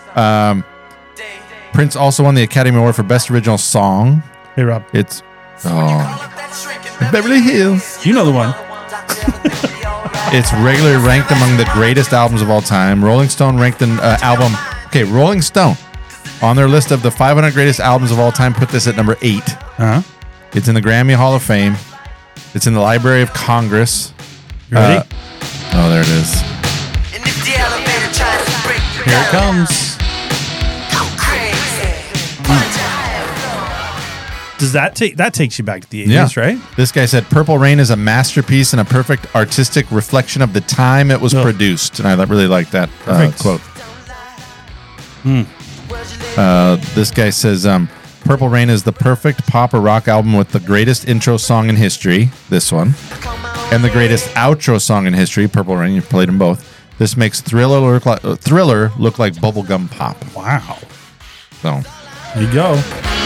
Prince also won the Academy Award for Best Original Song. Hey, Rob. It's Beverly Hills. You know the one. It's regularly ranked among the greatest albums of all time. Rolling Stone ranked an album. Okay, Rolling Stone on their list of the 500 greatest albums of all time put this at number 8. Uh-huh. It's in the Grammy Hall of Fame. It's in the Library of Congress. You ready? Oh, there it is. Here it comes. Does that takes you back to the 80s, right? This guy said Purple Rain is a masterpiece and a perfect artistic reflection of the time it was produced. And I really like that quote. This guy says Purple Rain is the perfect pop or rock album with the greatest intro song in history. This one. and the greatest outro song in history, Purple Rain. You've played them both. This makes Thriller look like bubblegum pop. Wow. So There you go.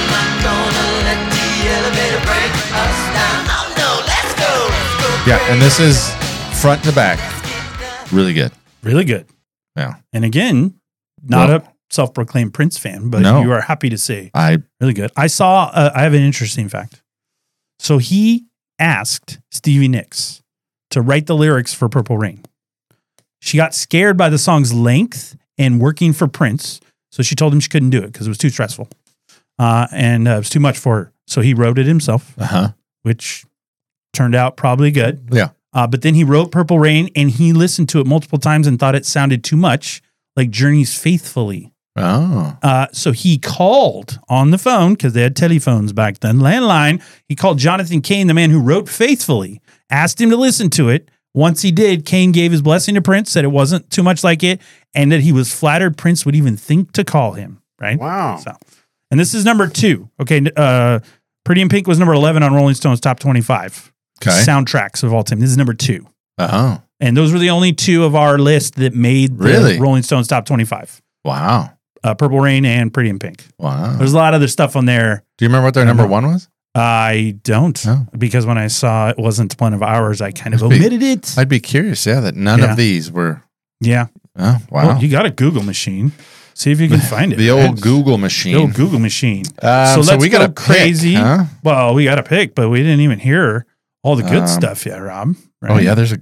yeah, and this is front to back, really good. Really good. Yeah, And again, not Well- a self-proclaimed Prince fan, but No. you are happy to say I really good. I saw, I have an interesting fact. So he asked Stevie Nicks to write the lyrics for Purple Rain. She got scared by the song's length and working for Prince. So she told him she couldn't do it because it was too stressful. And it was too much for her. So he wrote it himself, which turned out probably good. yeah. But then he wrote Purple Rain and he listened to it multiple times and thought it sounded too much like Journey's Faithfully. Oh, So he called on the phone because they had telephones back then, landline. He called Jonathan Cain, the man who wrote Faithfully, asked him to listen to it. Once he did, Cain gave his blessing to Prince, said it wasn't too much like it, and that he was flattered Prince would even think to call him. Right? Wow. So, and this is number 2. Okay. Pretty in Pink was number 11 on Rolling Stone's top 25 soundtracks of all time. This is number 2. Oh, And those were the only 2 of our list that made the Really? Rolling Stones top 25. wow, Purple Rain and Pretty in Pink. wow. There's a lot of other stuff on there. Do you remember what their number one was? I don't, Oh. because when I saw it wasn't one of ours, I kind of Must be- omitted it. I'd be curious. Yeah, that none Yeah. of these were. Yeah. Oh, wow. Well, you got a Google machine. See if you can find it. the right? old Google The machine. old Google machine. So let's we go got crazy. Huh? Well, we got to pick, but we didn't even hear all the good Um, stuff yet, Rob. Right? Oh yeah, there's.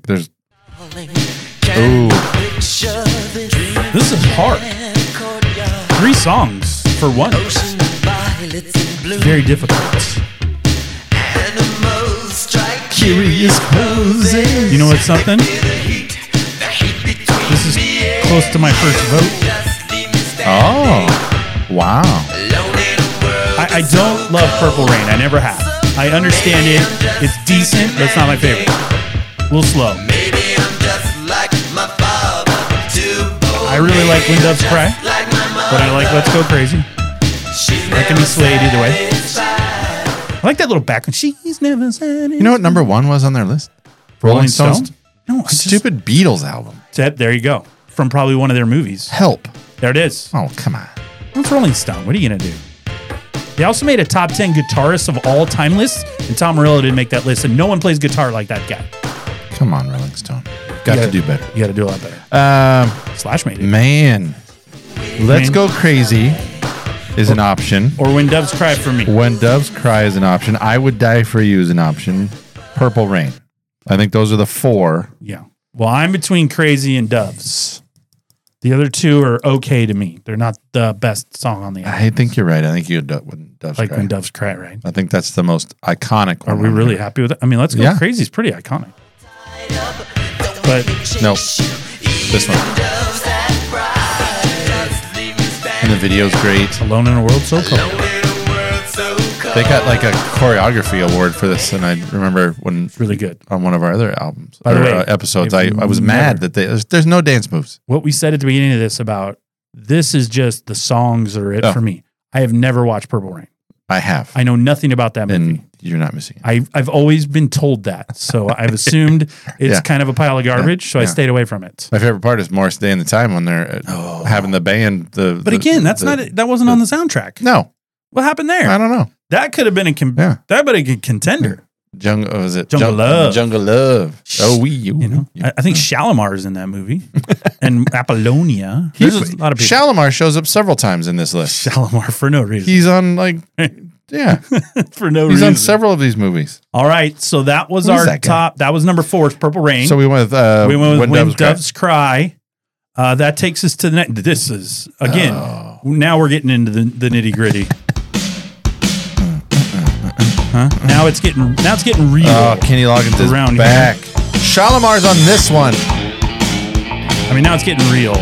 Ooh, This is hard. 3 songs for one. Very difficult. curious poses. You know what's something? This is close to my first vote. Oh, wow. I don't love Purple Rain. I never have. I understand it. It's decent, but it's not my favorite. A little slow. I really like When Doves Cry, but I like Let's Go Crazy. That can be swayed either way. I like that little background. She's never said it. You know what number one was on their list? Rolling Stone? No, I just- Stupid Beatles album. There you go. From probably one of their movies. Help. There it is. Oh, come on. That's Rolling Stone. What are you going to do? They also made a top 10 guitarists of all time list, and Tom Morello didn't make that list, and no one plays guitar like that guy. Come on, Rolling Stone. Got to do better. You got to do a lot better. Slash made it. Man. Let's Go Crazy is an option. Or When Doves Cry for me. When Doves Cry is an option. I Would Die for You is an option. Purple Rain. I think those are the 4. Yeah. Well, I'm between Crazy and Doves. The other 2 are okay to me. They're not the best song on the album. I think you're right. I think you When Doves Like Cry. When Doves Cry, right? I think that's the most iconic Are one. we on really here. happy with it? I mean, Let's Go Yeah. Crazy is pretty iconic. But Nope. This one. And the video's great. Alone in a World So Cold. They got like a choreography award for this, and I remember when It's really good. on one of our other albums By the or, way, episodes, if I was you mad never- that there's no dance moves. What we said at the beginning of this about this is just the songs are it Oh. for me. I have never watched Purple Rain. I have, I know nothing about that movie. and you're not missing it. I've always been told that. So I've assumed it's Yeah. kind of a pile of garbage. So I Yeah. stayed away from it. My favorite part is Morris Day and the Time when they're having the band. But again, that wasn't on the soundtrack. No, What happened there? I don't know. That could have been Yeah. that would have been a contender. Jungle was it Jungle Love. Jungle Love. Oh, You know, I think Shalimar is in that movie, and Apollonia. There's a lot of people. Shalimar shows up several times in this list. Shalimar for no reason. He's on like, yeah, for no he's reason. on several of these movies. All right, so that was Who is our that guy? top. That was number 4. It's Purple Rain. So we went with When Doves Cry. That takes us to the next. This is again. Now we're getting into the nitty gritty. Now it's getting real. Oh, Kenny Loggins is Around back. Shalimar's on this one. I mean, now it's getting real.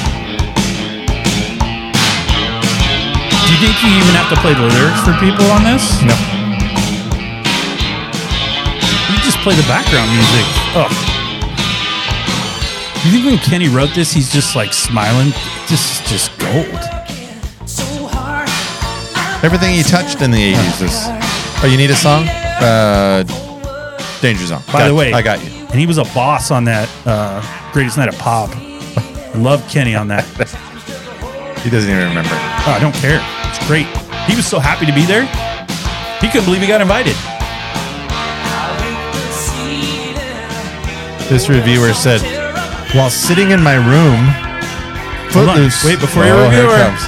Do you think you even have to play the lyrics for people on this? No. You just play the background music. Oh. You think when Kenny wrote this, he's just like smiling? This is just gold. Everything he touched in the 80s is. Oh, you need a song? Danger Zone. By the way, I got you. And he was a boss on that Greatest Night of Pop. Love Kenny on that. He doesn't even remember. Oh, I don't care. It's great. He was so happy to be there. He couldn't believe he got invited. This reviewer said, while sitting in my room, Hold on. Footloose. Wait, before your here reviewer. it comes.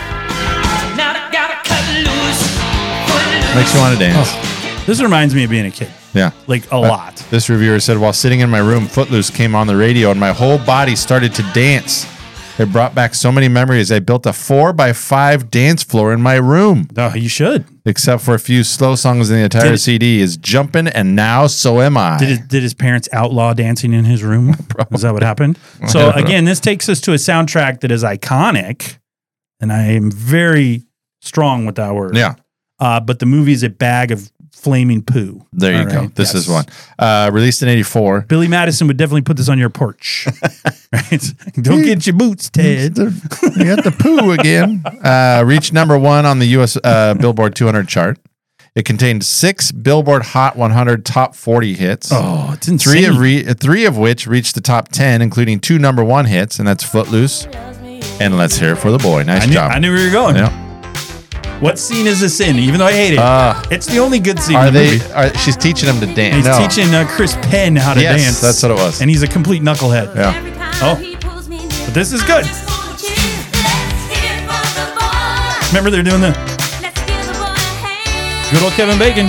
Makes you want to dance. This reminds me of being a kid. Yeah. Like a lot. This reviewer said, while sitting in my room, Footloose came on the radio and my whole body started to dance. It brought back so many memories. I built a 4x5 dance floor in my room. Oh, you should. Except for a few slow songs in the entire CD is Jumpin' and Now So Am I. Did his parents outlaw dancing in his room? Is that what happened? So again, this takes us to a soundtrack that is iconic, and I am very strong with that word. Yeah. But the movie is a bag of flaming poo. There you All go. right? This Yes. is one. Released in 84. Billy Madison would definitely put this on your porch. Right? Don't get your boots, Ted. You got the poo again. Reached number 1 on the U.S. Billboard 200 chart. It contained 6 Billboard Hot 100 Top 40 hits. Oh, it's insane. Three of which reached the top 10, including 2 number 1 hits, and that's Footloose and Let's Hear It for the Boy. Nice job. I knew where you were going. Yeah. What scene is this in? Even though I hate it, it's the only good scene in the movie. She's teaching him to dance. He's teaching Chris Penn how to Yes, dance. that's what it was. And he's a complete knucklehead. Yeah. Oh, but this is good. Remember they're doing the good old Kevin Bacon.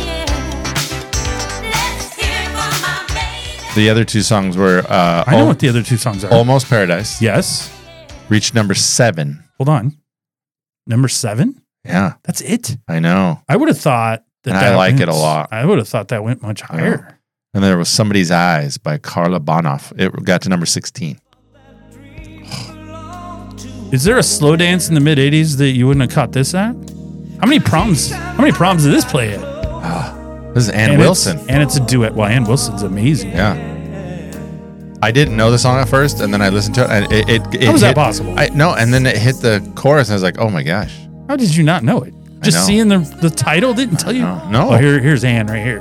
The other 2 songs were I know what the other 2 songs are. Almost Paradise. Yes. Reached number 7. Hold on. Number 7? Yeah. That's it? I know. I would have thought that And I like it a lot. I would have thought that went much higher. And there was Somebody's Eyes by Carla Bonoff. It got to number 16. Is there a slow dance in the mid 80s that you wouldn't have caught this at? How many proms did this play at? This is Ann Wilson. And it's a duet. Well, Ann Wilson's amazing. Yeah. I didn't know the song at first, and then I listened to it, and it How was that hit- possible? No, and then it hit the chorus, and I was like, oh my gosh. How did you not know it? Just know. seeing the title didn't tell you? No. Oh, here's Ann right here.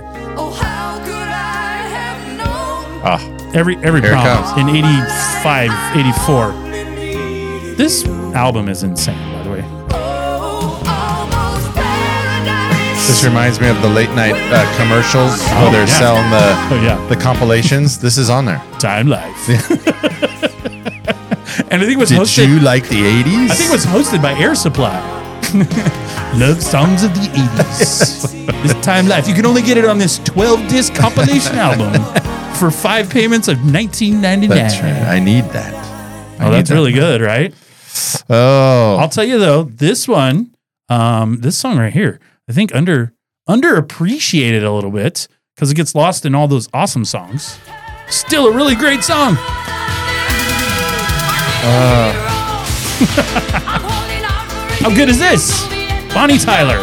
Oh, Every Here it prom comes. in 85, 84. This album is insane, by the way. this reminds me of the late night commercials where they're yeah. selling Oh, yeah. the compilations. This is on there. Time Life. And I think it was Did hosted. you like the 80s? I think it was hosted by Air Supply. Love songs of the 80s. This Time Life. You can only get it on this 12-disc compilation album for 5 payments of $19.99. That's right. I need that. Oh, that's really good, right? Oh. I'll tell you though, this one, this song right here, I think underappreciated a little bit because it gets lost in all those awesome songs. Still a really great song. How good is this? Bonnie Tyler.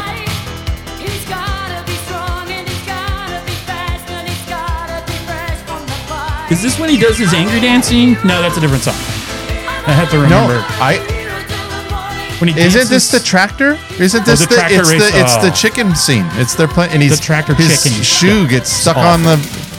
Is this when he does his angry dancing? No, that's a different song. I have to remember. When he Isn't dances- this the tractor? Isn't this the the, tractor it's race? the it's the Oh. chicken scene. It's their plan and he's The tractor his chicken. shoe gets stuck Awful. on the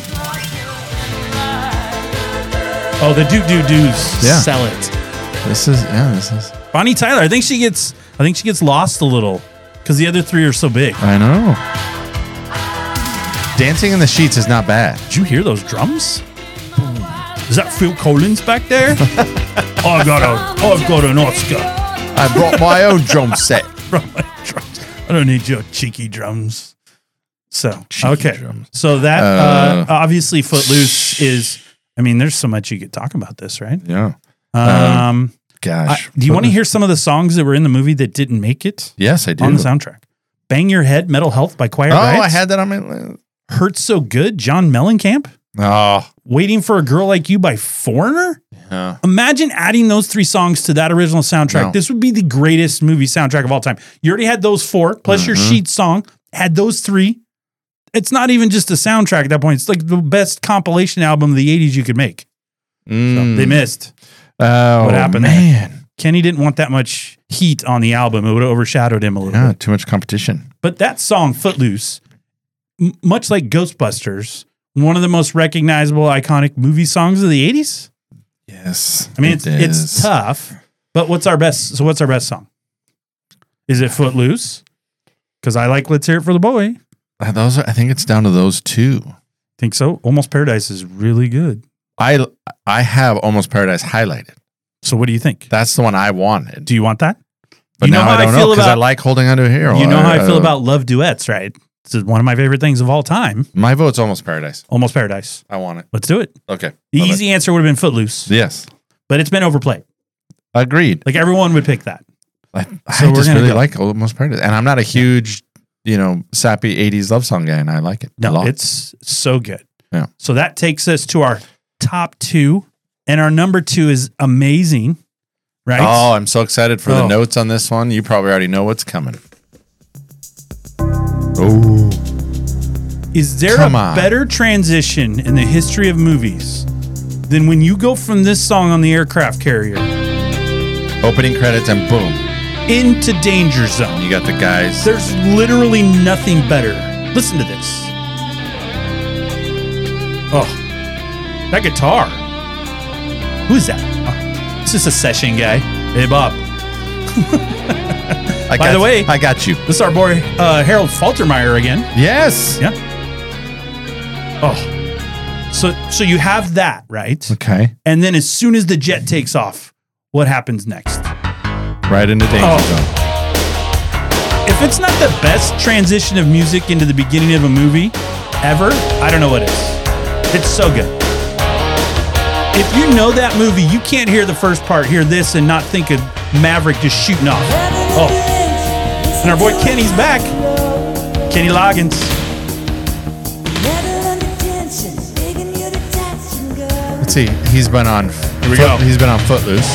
Oh, the doos Yeah. sell it. This is Bonnie Tyler. I think she gets lost a little because the other 3 are so big. I know. Dancing in the Sheets is not bad. Did you hear those drums? Is that Phil Collins back there? I've got an Oscar. I brought my own drum set. I don't need your cheeky drums. So Cheeky okay, drums. so that obviously Footloose is. I mean, there's so much you could talk about this, right? Yeah. Gosh. Do you want to hear some of the songs that were in the movie that didn't make it Yes, I do. on the soundtrack? Bang Your Head, Mental Health by Quiet Oh, Riot. I had that on my list. Hurts So Good, John Mellencamp. Oh, Waiting for a Girl Like You by Foreigner. yeah. Imagine adding those 3 songs to that original soundtrack. No. This would be the greatest movie soundtrack of all time. You already had those 4, plus your Sheet song. Add those 3. It's not even just a soundtrack at that point. It's like the best compilation album of the 80s you could make. So they missed. Oh, What happened there? man. Kenny didn't want that much heat on the album. It would have overshadowed him a little Yeah, bit. too much competition. But that song, Footloose, much like Ghostbusters, one of the most recognizable, iconic movie songs of the 80s. Yes. I mean, it it's is. tough, but what's our best? So what's our best song? Is it Footloose? Because I like Let's Hear It for the Boy. I think it's down to those two. Think so? Almost Paradise is really good. I have Almost Paradise highlighted. So what do you think? That's the one I wanted. Do you want that? But You know now how I don't I know feel because I about- like Holding On to a Hero. You know how I feel about love duets, right? This is one of my favorite things of all time. My vote's Almost Paradise. Almost Paradise. I want it. Let's do it. Okay. The Love easy answer would have been Footloose, it. Yes. but it's been overplayed. Agreed. Like everyone would pick that. I So we're just gonna really go. like Almost Paradise. And I'm not a huge, sappy 80s love song guy, and I like it a No, lot. it's so good. Yeah. So that takes us to our top 2, and our number 2 is Amazing, right? Oh, I'm so excited for the Oh. notes on this one. You probably already know what's coming. Oh. Is there Come a on. better transition in the history of movies than when you go from this song on the aircraft carrier Opening credits and boom. into Danger Zone? You got the guys. There's literally nothing better. Listen to this. Oh, that guitar. Who is that? Oh, it's just a session guy. Hey, Bob. By the way- I got you. This is our boy Harold Faltermeyer again. Yes. Yeah. Oh, so you have that, right? Okay. And then as soon as the jet takes off, what happens next? Right into Danger Oh. Zone. If it's not the best transition of music into the beginning of a movie ever, I don't know what is. It's so good. If you know that movie, you can't hear the first part, hear this, and not think of Maverick just shooting off. Oh. And our boy Kenny's back. Kenny Loggins. Let's see. He's been on. Here we go. He's been on Footloose.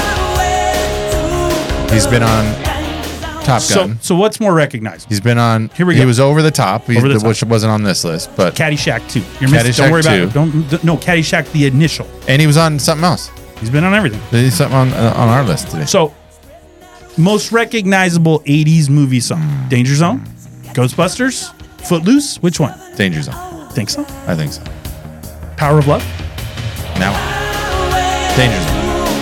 He's been on Top Gun. So what's more recognizable? He's been on. Here we He go. was Over the Top, Over the Top. which wasn't on this list, but Caddyshack 2. You're missing. Don't Caddyshack worry 2. about it. No, Caddyshack the initial. and he was on something else. He's been on everything. He's something on our list today. So, most recognizable 80s movie song. Danger Zone? Ghostbusters? Footloose? Which one? Danger Zone. Think so? I think so. Power of Love? Now, Danger Zone.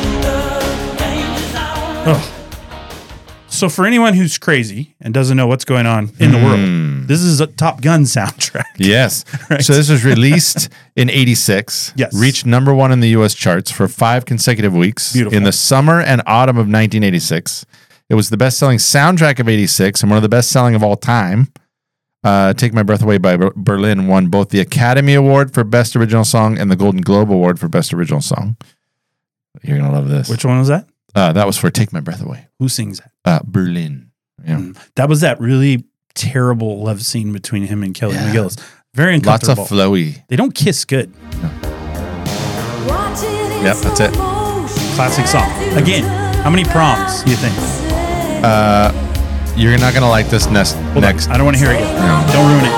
Oh. So, for anyone who's crazy and doesn't know what's going on in the world, this is a Top Gun soundtrack. Yes. Right. So this was released in 86. Yes. Reached number 1 in the U.S. charts for 5 consecutive weeks. Beautiful. In the summer and autumn of 1986. It was the best-selling soundtrack of 86 and one of the best-selling of all time. Take My Breath Away by Berlin won both the Academy Award for Best Original Song and the Golden Globe Award for Best Original Song. You're going to love this. Which one was that? That was for Take My Breath Away. Who sings that? Berlin. Yeah. That was that really terrible love scene between him and Kelly Yeah. McGillis. Very Lots of uncomfortable. flowy. They don't kiss good. Yep, that's it. Classic song. Again, how many proms do you think? You're not going to like this next. Hold on. I don't want to hear it yet. No. Don't ruin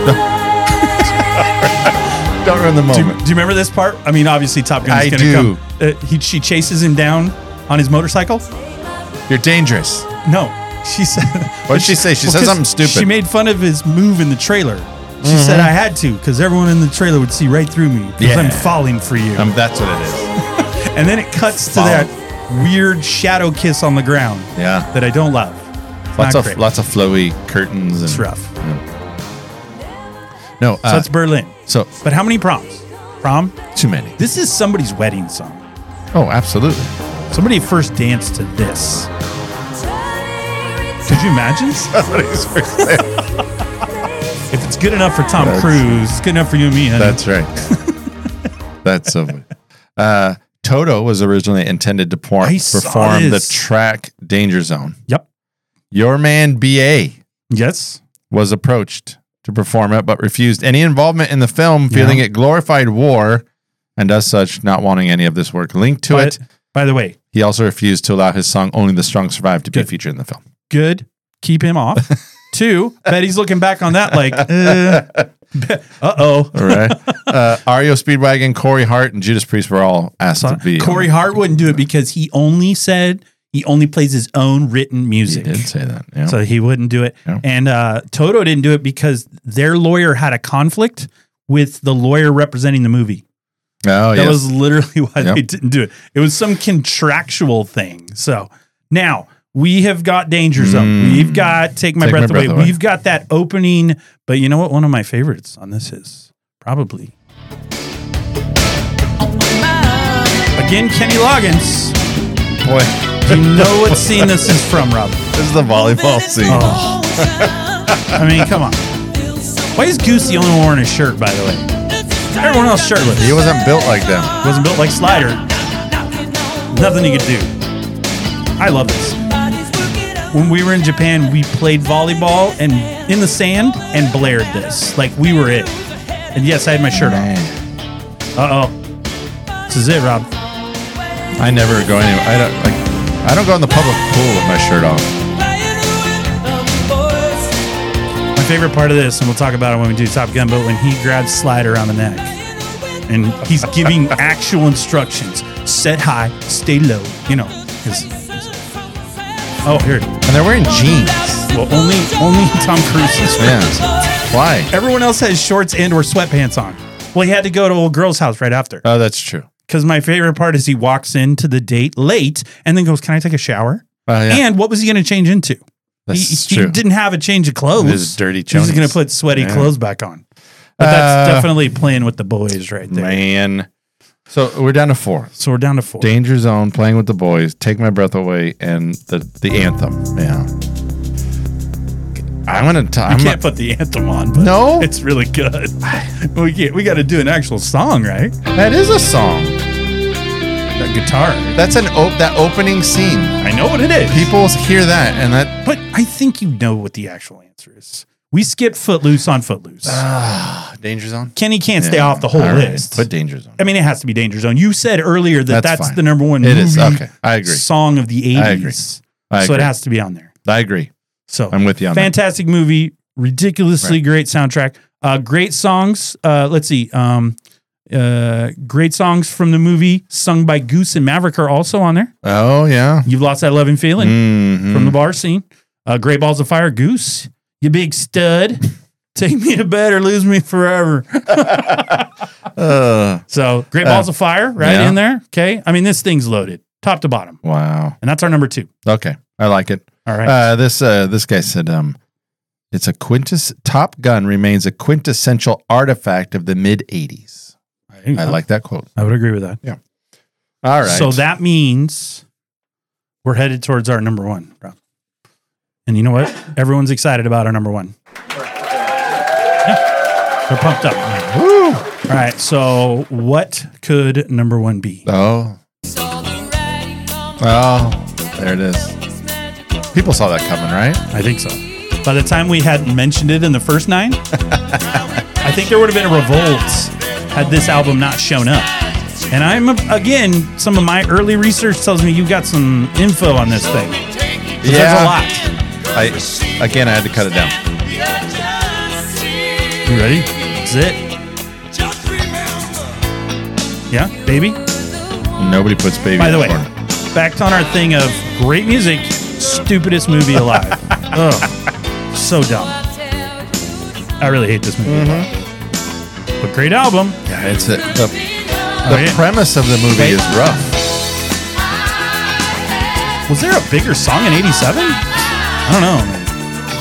it. Don't ruin the Do moment. you remember this part? I mean, obviously Top Gun's I going to do. come. She chases him down on his motorcycle. You're dangerous. No, she said. What did she say? She said 'cause something stupid. She made fun of his move in the trailer. She said I had to because everyone in the trailer would see right through me because I'm Yeah. falling for you. That's what it is. And then it cuts to that weird shadow kiss on the ground Yeah. that I don't love. It's Lots not of great. lots of flowy curtains. It's And, rough. no, So it's Berlin. so But how many proms? Prom? too many. This is somebody's wedding song. Oh, absolutely. Somebody first danced to this. Could you imagine? If it's good enough for Tom Cruise, it's good enough for you and me, honey. That's right. That's so funny. Toto was originally intended to I saw perform the this. track Danger Zone. Yep. Your man B.A. Yes. was approached to perform it, but refused any involvement in the film, feeling Yeah. it glorified war, and as such, not wanting any of this work linked to it. By the way, He also refused to allow his song "Only the Strong Survive" to be Good. featured in the film. good. Keep him off. 2, Betty's looking back on that like, uh-oh. All right. REO Speedwagon, Corey Hart, and Judas Priest were all asked to be. Corey Hart wouldn't do it because he only said he only plays his own written He music. did say that. Yeah. So he wouldn't do it. Yeah. And Toto didn't do it because their lawyer had a conflict with the lawyer representing the movie. Oh, That yes. was literally why Yep. they didn't do it. It was some contractual thing. So now we have got Danger Zone. We've got Take My Breath Away. We've got that opening. But you know what? One of my favorites on this is probably. Again, Kenny Loggins. Boy, Do you know what scene this is from, Rob? this is the volleyball scene. Oh. I mean, come on. Why is Goose the only one wearing a shirt, by the way? Everyone else shirtless. He wasn't built like them. He wasn't built like Slider. Nothing he could do. I love this. When we were in Japan, we played volleyball and in the sand and blared this. Like we were it. And yes, I had my shirt on. Uh-oh. This is it, Rob. I never go anywhere. I don't go in the public pool with my shirt off. My favorite part of this, and we'll talk about it when we do Top Gun, but when he grabs Slider around the neck and he's giving actual instructions. Set high, stay low. You know. Oh, here. And they're wearing jeans. Well, only Tom Cruise is Yeah. Why? Everyone else has shorts and or sweatpants on. Well, he had to go to old girl's house right after. Oh, that's true. Because my favorite part is he walks into the date late and then goes, "Can I take a shower?" Yeah. And what was he going to change into? That's He true. didn't have a change of clothes. His dirty He was chonies. going to put sweaty clothes back on. But that's definitely playing with the boys right there. Man. So we're down to 4. So we're down to 4. Danger Zone, Playing with the Boys, Take My Breath Away, and the anthem. Yeah. I'm gonna. You can't put the anthem on. But No? it's really good. We got to do an actual song, right? That is a song. That guitar. That's that opening scene. I know what it is. People hear that, and that. But I think you know what the actual answer is. We skipped Footloose on Footloose. Danger Zone. Kenny can't stay Yeah. off the whole All right. list. Put Danger Zone. I mean, it has to be Danger Zone. You said earlier that that's fine. the number one It movie is. Okay. I agree. song of the 80s. I agree. I So it agree. has to be on there. I agree. So I'm with you on that. fantastic movie, ridiculously Right. great soundtrack, great songs. Let's see. Great songs from the movie sung by Goose and Maverick are also on there. Oh yeah. You've Lost That Loving Feeling Mhm. from the bar scene. Great Balls of Fire, Goose, you big stud. Take me to bed or lose me forever. So Great Balls of Fire right yeah. in there. Okay. I mean, this thing's loaded top to bottom. Wow. And that's our number 2. Okay. I like it. All right. This guy said, it's a Top Gun remains a quintessential artifact of the mid 80s. I like that quote. I would agree with that. Yeah. All right. So that means we're headed towards our number 1, bro. And you know what? Everyone's excited about our number 1. Yeah. They're pumped up. Woo. All right. So what could number 1 be? Oh, there it is. People saw that coming, right? I think so. By the time we had mentioned it in the first 9, I think there would have been a revolt had this album not shown up. And again, some of my early research tells me you got some info on this thing. There's a lot. I had to cut it down. You ready? That's it. Yeah, baby. Nobody puts baby. By the in way, corner. back on our thing of great music, stupidest movie alive. Ugh, so dumb. I really hate this movie. But great album. Yeah, it's the yeah. premise of the movie Wait. is rough. Was there a bigger song in 87? I don't know, man.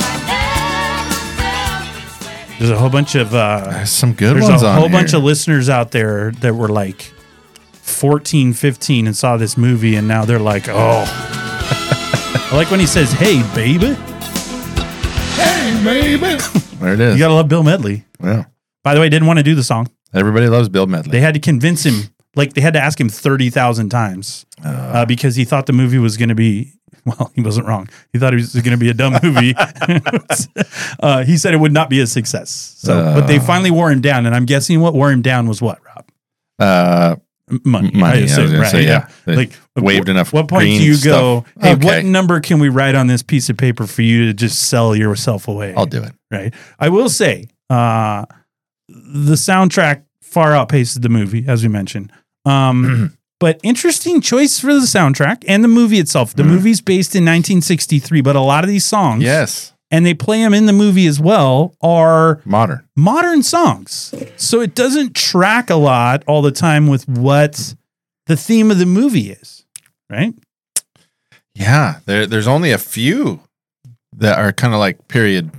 There's a whole bunch of There's some good there's ones a on whole here. bunch of listeners out there that were like 14, 15 and saw this movie and now they're like, oh. I like when he says, "Hey, baby." Hey, baby. There it is. You gotta love Bill Medley. Yeah. By the way, didn't want to do the song. Everybody loves Bill Medley. They had to convince him, like they had to ask him 30,000 times because he thought the movie was going to be, well, he wasn't wrong. He thought it was going to be a dumb movie. He said it would not be a success. So, but they finally wore him down. And I'm guessing what wore him down was what, Rob? Money. Money, I was assume, gonna say, yeah. They Like waved enough What point green do you stuff. go, hey, Okay. what number can we write on this piece of paper for you to just sell yourself away? I'll do it. Right. I will say, the soundtrack far outpaces the movie, as we mentioned. But interesting choice for the soundtrack and the movie itself. The movie's based in 1963, but a lot of these songs Yes. and they play them in the movie as well, are modern songs. So it doesn't track a lot all the time with what the theme of the movie is, right? Yeah, there's only a few that are kind of like period.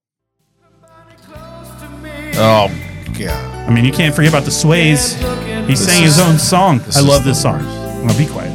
Oh, God. I mean, you can't forget about the Sways. He sang his own song. I love this song. Now be quiet.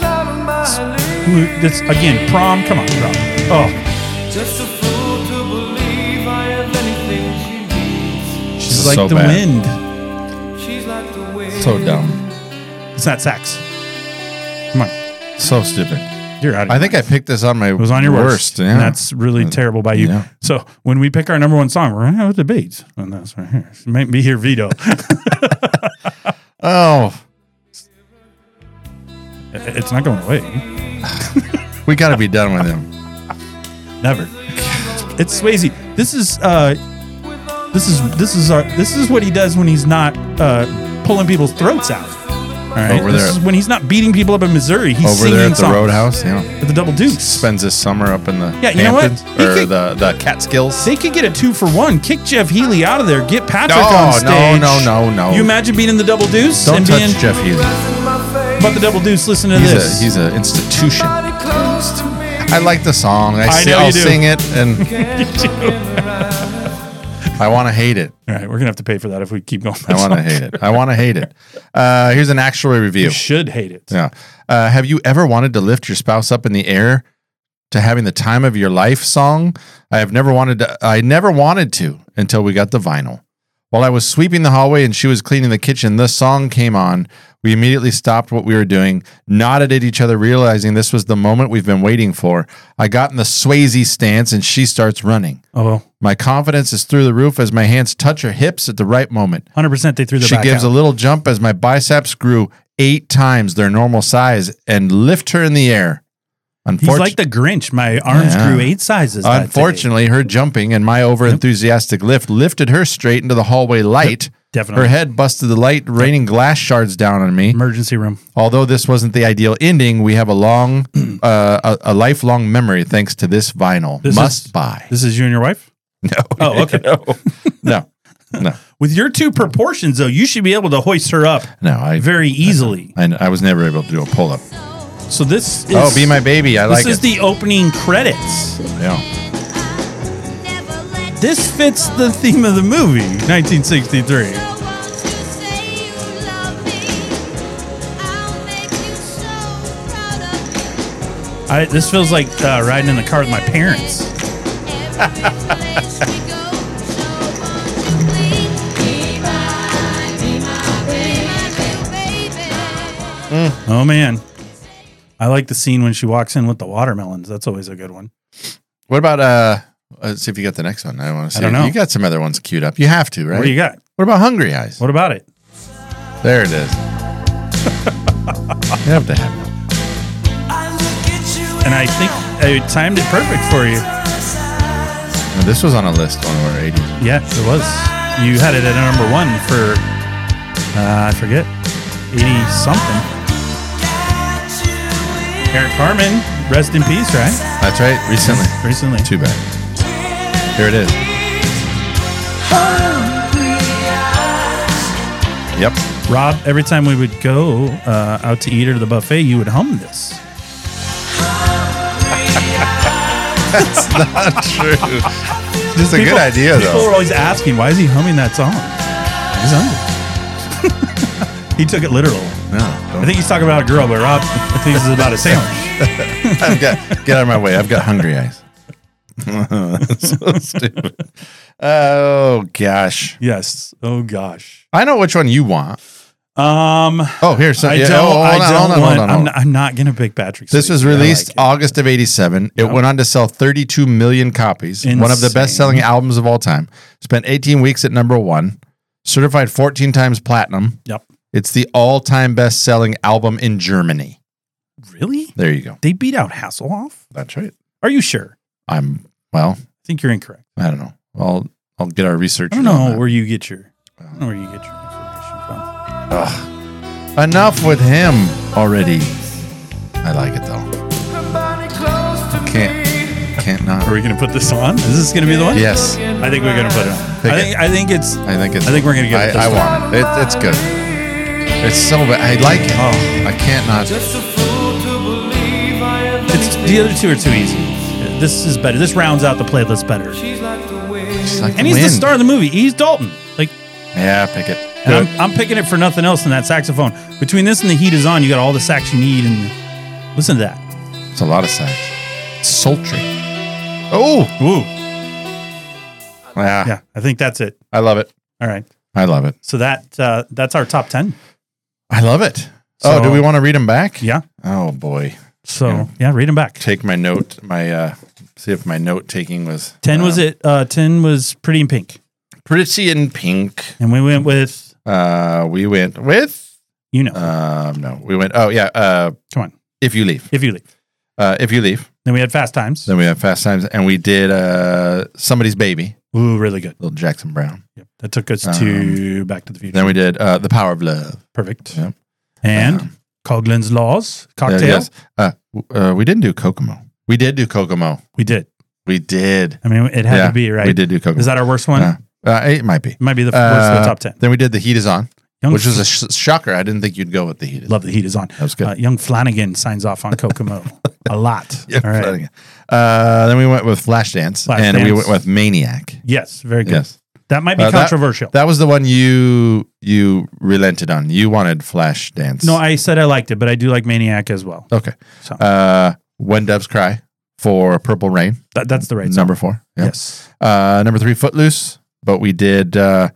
This, again, Prom. Come on, Prom. Oh. Just a fool to believe I have anything she needs. She's like so the bad. wind. She's like the wind. So dumb. It's not sax. Come on. So stupid. You're out of I think I picked this on my It was on your worst. Yeah. And that's really terrible by you. Yeah. So when we pick our number one song, we're going to have a debate. And that's right here. It might be here, veto. Oh, It's not going away. we got to be done with him. Never. It's Swayze. This is what he does when he's not pulling people's throats out. All right. Over This there. is when he's not beating people up in Missouri. He's Over singing there at the songs Roadhouse, yeah. at the Double Dukes. Spends his summer up in the Yeah, you know what? Hamptons, He or could- the Catskills. They could get a 2-for-1. Kick Jeff Healy out of there. Get Patrick No, on stage. no. You imagine being in the Double Deuce Don't and touch being Jeff Healy. but the Double Deuce. Listen to this. He's an institution. I like the song. I know I'll you do. sing it, and I want to hate it. All right, we're gonna have to pay for that if we keep going. I want to hate it. I want to hate it. Here's an actual review. You should hate it. Yeah. Have you ever wanted to lift your spouse up in the air to having the time of your life song? I never wanted to until we got the vinyl. While I was sweeping the hallway and she was cleaning the kitchen, this song came on. We immediately stopped what we were doing, nodded at each other, realizing this was the moment we've been waiting for. I got in the Swayze stance and she starts running. Oh well, My confidence is through the roof as my hands touch her hips at the right moment. 100%. They threw their She back gives out. a little jump as my biceps grew 8 times their normal size and lift her in the air. He's like the Grinch. My arms grew 8 sizes. that day. Unfortunately, her jumping and my overenthusiastic lift lifted her straight into the hallway light. Definitely. Her head busted the light, raining glass shards down on me. Emergency room. Although this wasn't the ideal ending, we have a lifelong memory thanks to this vinyl. Must buy. This is you and your wife? No. Oh, okay. No. With your 2 proportions, though, you should be able to hoist her up No. very easily. I was never able to do a pull up. So this is Oh, Be My Baby. I like This is it. the opening credits. Yeah. This fits the theme of the movie, 1963. This feels like riding in the car with my parents. Oh man, I like the scene when she walks in with the watermelons. That's always a good one. What about let's see if you got the next one. I want to see. I don't know. You got some other ones queued up. You have to, right? What do you got? What about Hungry Eyes? What about it? There it is. You have to have it. And I think I timed it perfect for you. Now, this was on a list on our 80s. Yeah, it was. You had it at number 1 for I forget, 80 something. Eric Carmen, rest in peace, right? That's right. Recently. Recently. Too bad. Here it is. Yep. Rob, every time we would go out to eat or to the buffet, you would hum this. That's not true. Just a good idea, People though. were always asking, why is he humming that song? He's hungry. He took it literal. No, I think he's talking about a girl, but Rob, I think this is about a sandwich. get out of my way. I've got Hungry Eyes. So stupid. Oh, gosh. Yes. Oh, gosh. I know which one you want. Oh, here's some. I yeah, don't, hold I on, don't hold on, want, hold on. I'm not going to pick Patrick This Swayze. was I released like it. August of 87. It went on to sell 32 million copies. One of the Insane. best-selling albums of all time. Spent 18 weeks at number 1. Certified 14 times platinum. Yep. It's the all-time best-selling album in Germany. Really? There you go. They beat out Hasselhoff? That's right. Are you sure? I think you're incorrect. don't know. I'll get our research. I don't know where you get your information from. Enough with him already. I like it though. Can't can't not. Are we going to put this on? Is this going to be the one? Yes. I think we're going to put it on. Pick I think it's. I think we're going to give it this I one. want it. It's good. It's so bad. I like it. Oh. I can't not. It's the other two are too easy. This is better. This rounds out the playlist better. It's like And he's the wind. star of the movie. He's Dalton. Like, Yeah, pick it. and I'm picking it for nothing else than that saxophone. Between this and The Heat Is On, you got all the sax you need. And listen to that. It's a lot of sax. It's sultry. Oh, Ooh. yeah. Yeah, I think that's it. I love it. All right. I love it. So that's our top 10. I love it. So- Do we want to read them back? Yeah. Oh boy. So, yeah, read them back. Take my note. See if my note taking was 10 was it? 10 was Pretty in Pink. Pretty in Pink. And we went with, We went with you know, no. We went. Oh yeah. come on, If you leave. If You Leave. If you leave. Then we had Fast Times. Then we have Fast Times, and we did Somebody's Baby. Ooh, really good. Little Jackson Brown. Yep. That took us to Back to the Future. Then we did The Power of Love. Perfect. Yep. And Coughlin's Laws, Cocktail. Yes. We didn't do Kokomo. We did do Kokomo. We did. We did. I mean, it had to be, right? We did do Kokomo. Is that our worst one? It might be. It might be the worst of the top 10. Then we did The Heat Is On, Young which was a shocker. I didn't think you'd go with The Heat Is On. Love The Heat Is On. That was good. Young Flanagan signs off on Kokomo a lot. Yeah, All right. Flanagan. Then we went with Flashdance, and we Flashdance. went with Maniac. Yes, very good. Yes. That might be controversial. That was the one you relented on. You wanted Flashdance. No, I said I liked it, but I do like Maniac as well. Okay. So When Doves Cry for Purple Rain. that's the right Number song. 4. Yeah. Yes. Number 3, Footloose. But we did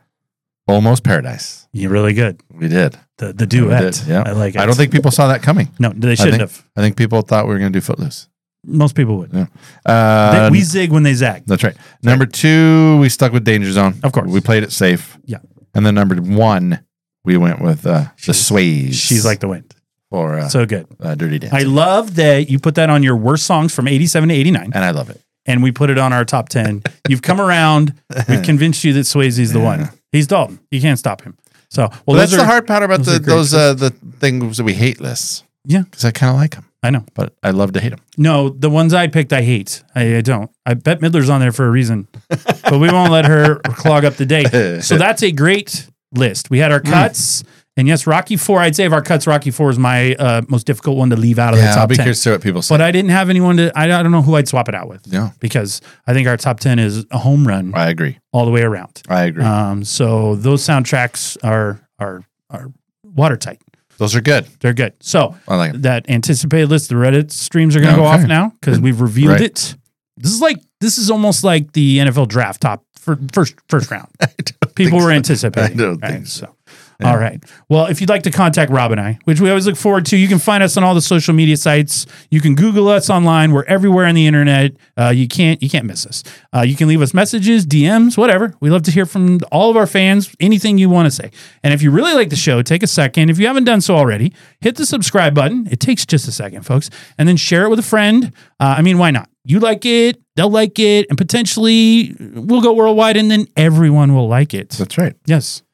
Almost Paradise. You're really good. We did. The duet. We did, yeah. I like it. I don't think people saw that coming. No, they shouldn't have. I think people thought we were going to do Footloose. Most people would. Yeah. We zig when they zag. That's right. Number 2, we stuck with Danger Zone. Of course. We played it safe. Yeah. And then number 1, we went with the Sways. She's like the wind. For So good. Dirty Dancing. I love that you put that on your worst songs from 87 to 89. And I love it. And we put it on our top 10. You've come around. We've convinced you that Swayze's the one. He's Dalton. You can't stop him. So, well, That's the hard part about those are great the things that we hate lists. Yeah. Because I kind of like them, I know. but I love to hate them. No, the ones I picked, I hate. I don't. I bet Midler's on there for a reason, but we won't let her clog up the day. So that's a great list. We had our cuts, and yes, Rocky IV. I'd say of our cuts, Rocky IV is my most difficult one to leave out of the Yeah, top I'll be 10. curious to see what people say. But I didn't have anyone to. I don't know who I'd swap it out with. Yeah. because I think our top 10 is a home run I agree. all the way around. I agree. So those soundtracks are watertight. Those are good. They're good. So I like 'em. that anticipated list, the Reddit streams are going to go Okay. off now because we've revealed Right. it. This is almost like the NFL draft top for first round. People were anticipating. I don't think so. All right. Well, if you'd like to contact Rob and I, which we always look forward to, you can find us on all the social media sites. You can Google us online. We're everywhere on the internet. You can't miss us. You can leave us messages, DMs, whatever. We love to hear from all of our fans, anything you want to say. And if you really like the show, take a second. If you haven't done so already, hit the subscribe button. It takes just a second, folks. And then share it with a friend. Why not? You like it, they'll like it, and potentially we'll go worldwide and then everyone will like it. That's right. Yes.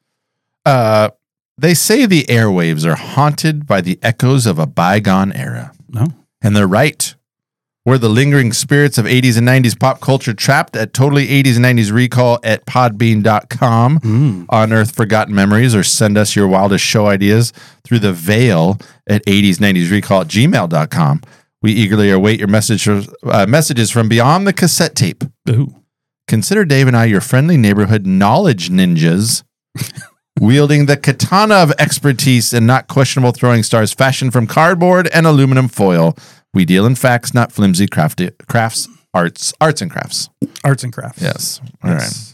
They say the airwaves are haunted by the echoes of a bygone era. No. And they're right. We're the lingering spirits of 80s and 90s pop culture trapped at Totally 80s and 90s Recall at podbean.com. Unearth forgotten memories or send us your wildest show ideas through the veil at 80s 90s Recall at gmail.com. We eagerly await your messages from beyond the cassette tape. Ooh. Consider Dave and I your friendly neighborhood knowledge ninjas. Wielding the katana of expertise and not questionable throwing stars fashioned from cardboard and aluminum foil. We deal in facts, not flimsy crafts, arts and crafts. Arts and crafts. Yes. All right.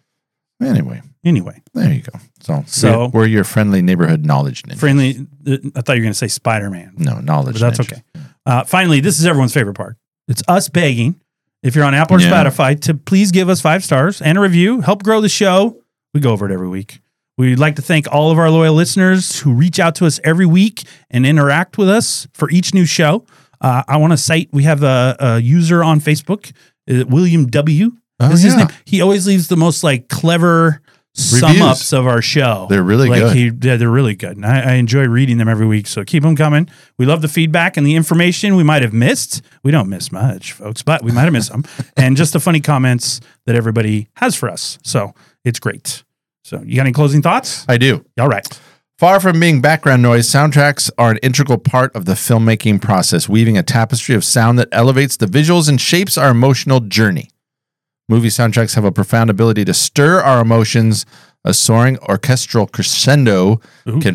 Anyway, there you go. So we're your friendly neighborhood knowledge ninjas. Friendly. I thought you were going to say Spider-Man. No, knowledge But that's ninjas. okay. Finally, this is everyone's favorite part. It's us begging, if you're on Apple or Yeah. Spotify, to please give us 5 stars and a review. Help grow the show. We go over it every week. We'd like to thank all of our loyal listeners who reach out to us every week and interact with us for each new show. I want to cite, we have a user on Facebook, William W. Oh, is his yeah. name. He always leaves the most clever sum ups of our show. They're really good. They're really good. And I enjoy reading them every week. So keep them coming. We love the feedback and the information we might have missed. We don't miss much, folks, but we might have missed some. And just the funny comments that everybody has for us. So it's great. So you got any closing thoughts? I do. All right. Far from being background noise, soundtracks are an integral part of the filmmaking process, weaving a tapestry of sound that elevates the visuals and shapes our emotional journey. Movie soundtracks have a profound ability to stir our emotions. A soaring orchestral crescendo can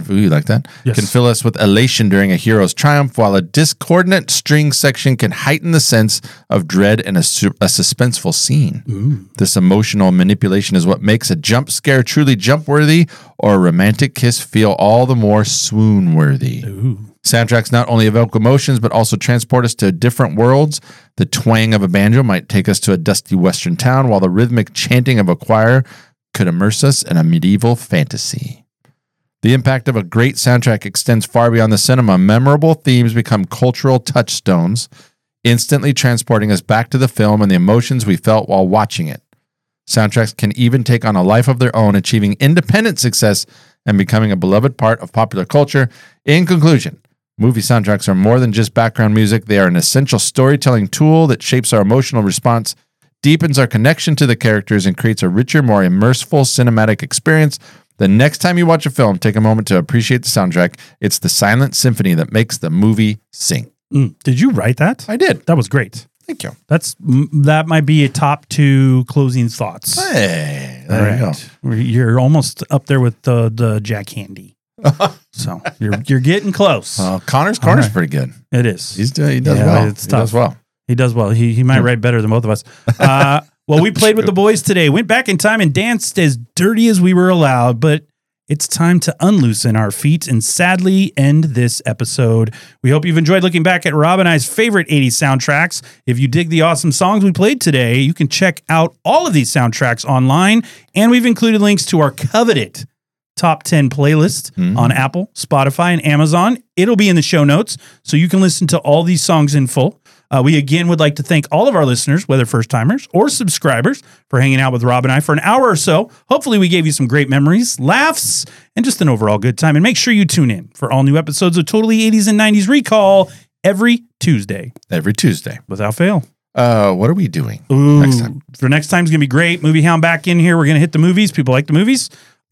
fill us with elation during a hero's triumph, while a discordant string section can heighten the sense of dread in a suspenseful scene. This emotional manipulation is what makes a jump scare truly jump-worthy or a romantic kiss feel all the more swoon-worthy. Soundtracks not only evoke emotions, but also transport us to different worlds. The twang of a banjo might take us to a dusty western town, while the rhythmic chanting of a choir could immerse us in a medieval fantasy. The impact of a great soundtrack extends far beyond the cinema. Memorable themes become cultural touchstones, instantly transporting us back to the film and the emotions we felt while watching it. Soundtracks can even take on a life of their own, achieving independent success and becoming a beloved part of popular culture. In conclusion, movie soundtracks are more than just background music. They are an essential storytelling tool that shapes our emotional response, deepens our connection to the characters, and creates a richer, more immersive cinematic experience. The next time you watch a film, take a moment to appreciate the soundtrack. It's the silent symphony that makes the movie sing. Did you write that? I did. That was great. Thank you. That might be a top 2 closing thoughts. Hey, there you go. You're almost up there with the Jack Handy. So you're getting close. Connor's Corner's pretty good. It is. He does well. It's tough. He does well. He does well. He might write better than both of us. Well, we played with the boys today, went back in time and danced as dirty as we were allowed, but it's time to unloosen our feet and sadly end this episode. We hope you've enjoyed looking back at Rob and I's favorite 80s soundtracks. If you dig the awesome songs we played today, you can check out all of these soundtracks online, and we've included links to our coveted Top 10 playlist on Apple, Spotify, and Amazon. It'll be in the show notes, so you can listen to all these songs in full. We again would like to thank all of our listeners, whether first-timers or subscribers, for hanging out with Rob and I for an hour or so. Hopefully we gave you some great memories, laughs, and just an overall good time. And make sure you tune in for all new episodes of Totally 80s and 90s Recall every Tuesday. Every Tuesday. Without fail. What are we doing next time? For next time's going to be great. Movie Hound back in here. We're going to hit the movies. People like the movies.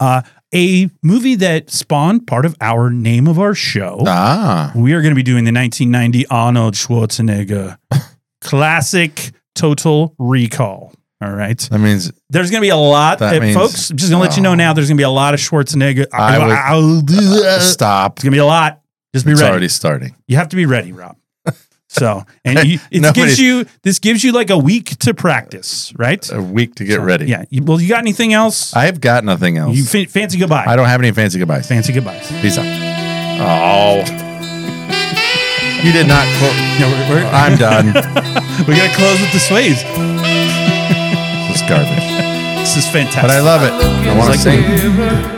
A movie that spawned part of our name of our show. We are going to be doing the 1990 Arnold Schwarzenegger classic Total Recall. All right. That means there's going to be a lot, folks. I'm just going to let you know now. There's going to be a lot of Schwarzenegger. Stop. It's going to be a lot. Just be ready. It's already starting. You have to be ready, Rob. So, and this gives you like a week to practice, right? A week to get ready. Yeah. Well, you got anything else? I have got nothing else. You fancy goodbye. I don't have any fancy goodbyes. Fancy goodbyes. Peace out. Oh. You did not quote. No, I'm done. We got to close with the sways. This is garbage. This is fantastic. But I love it. I want to sing.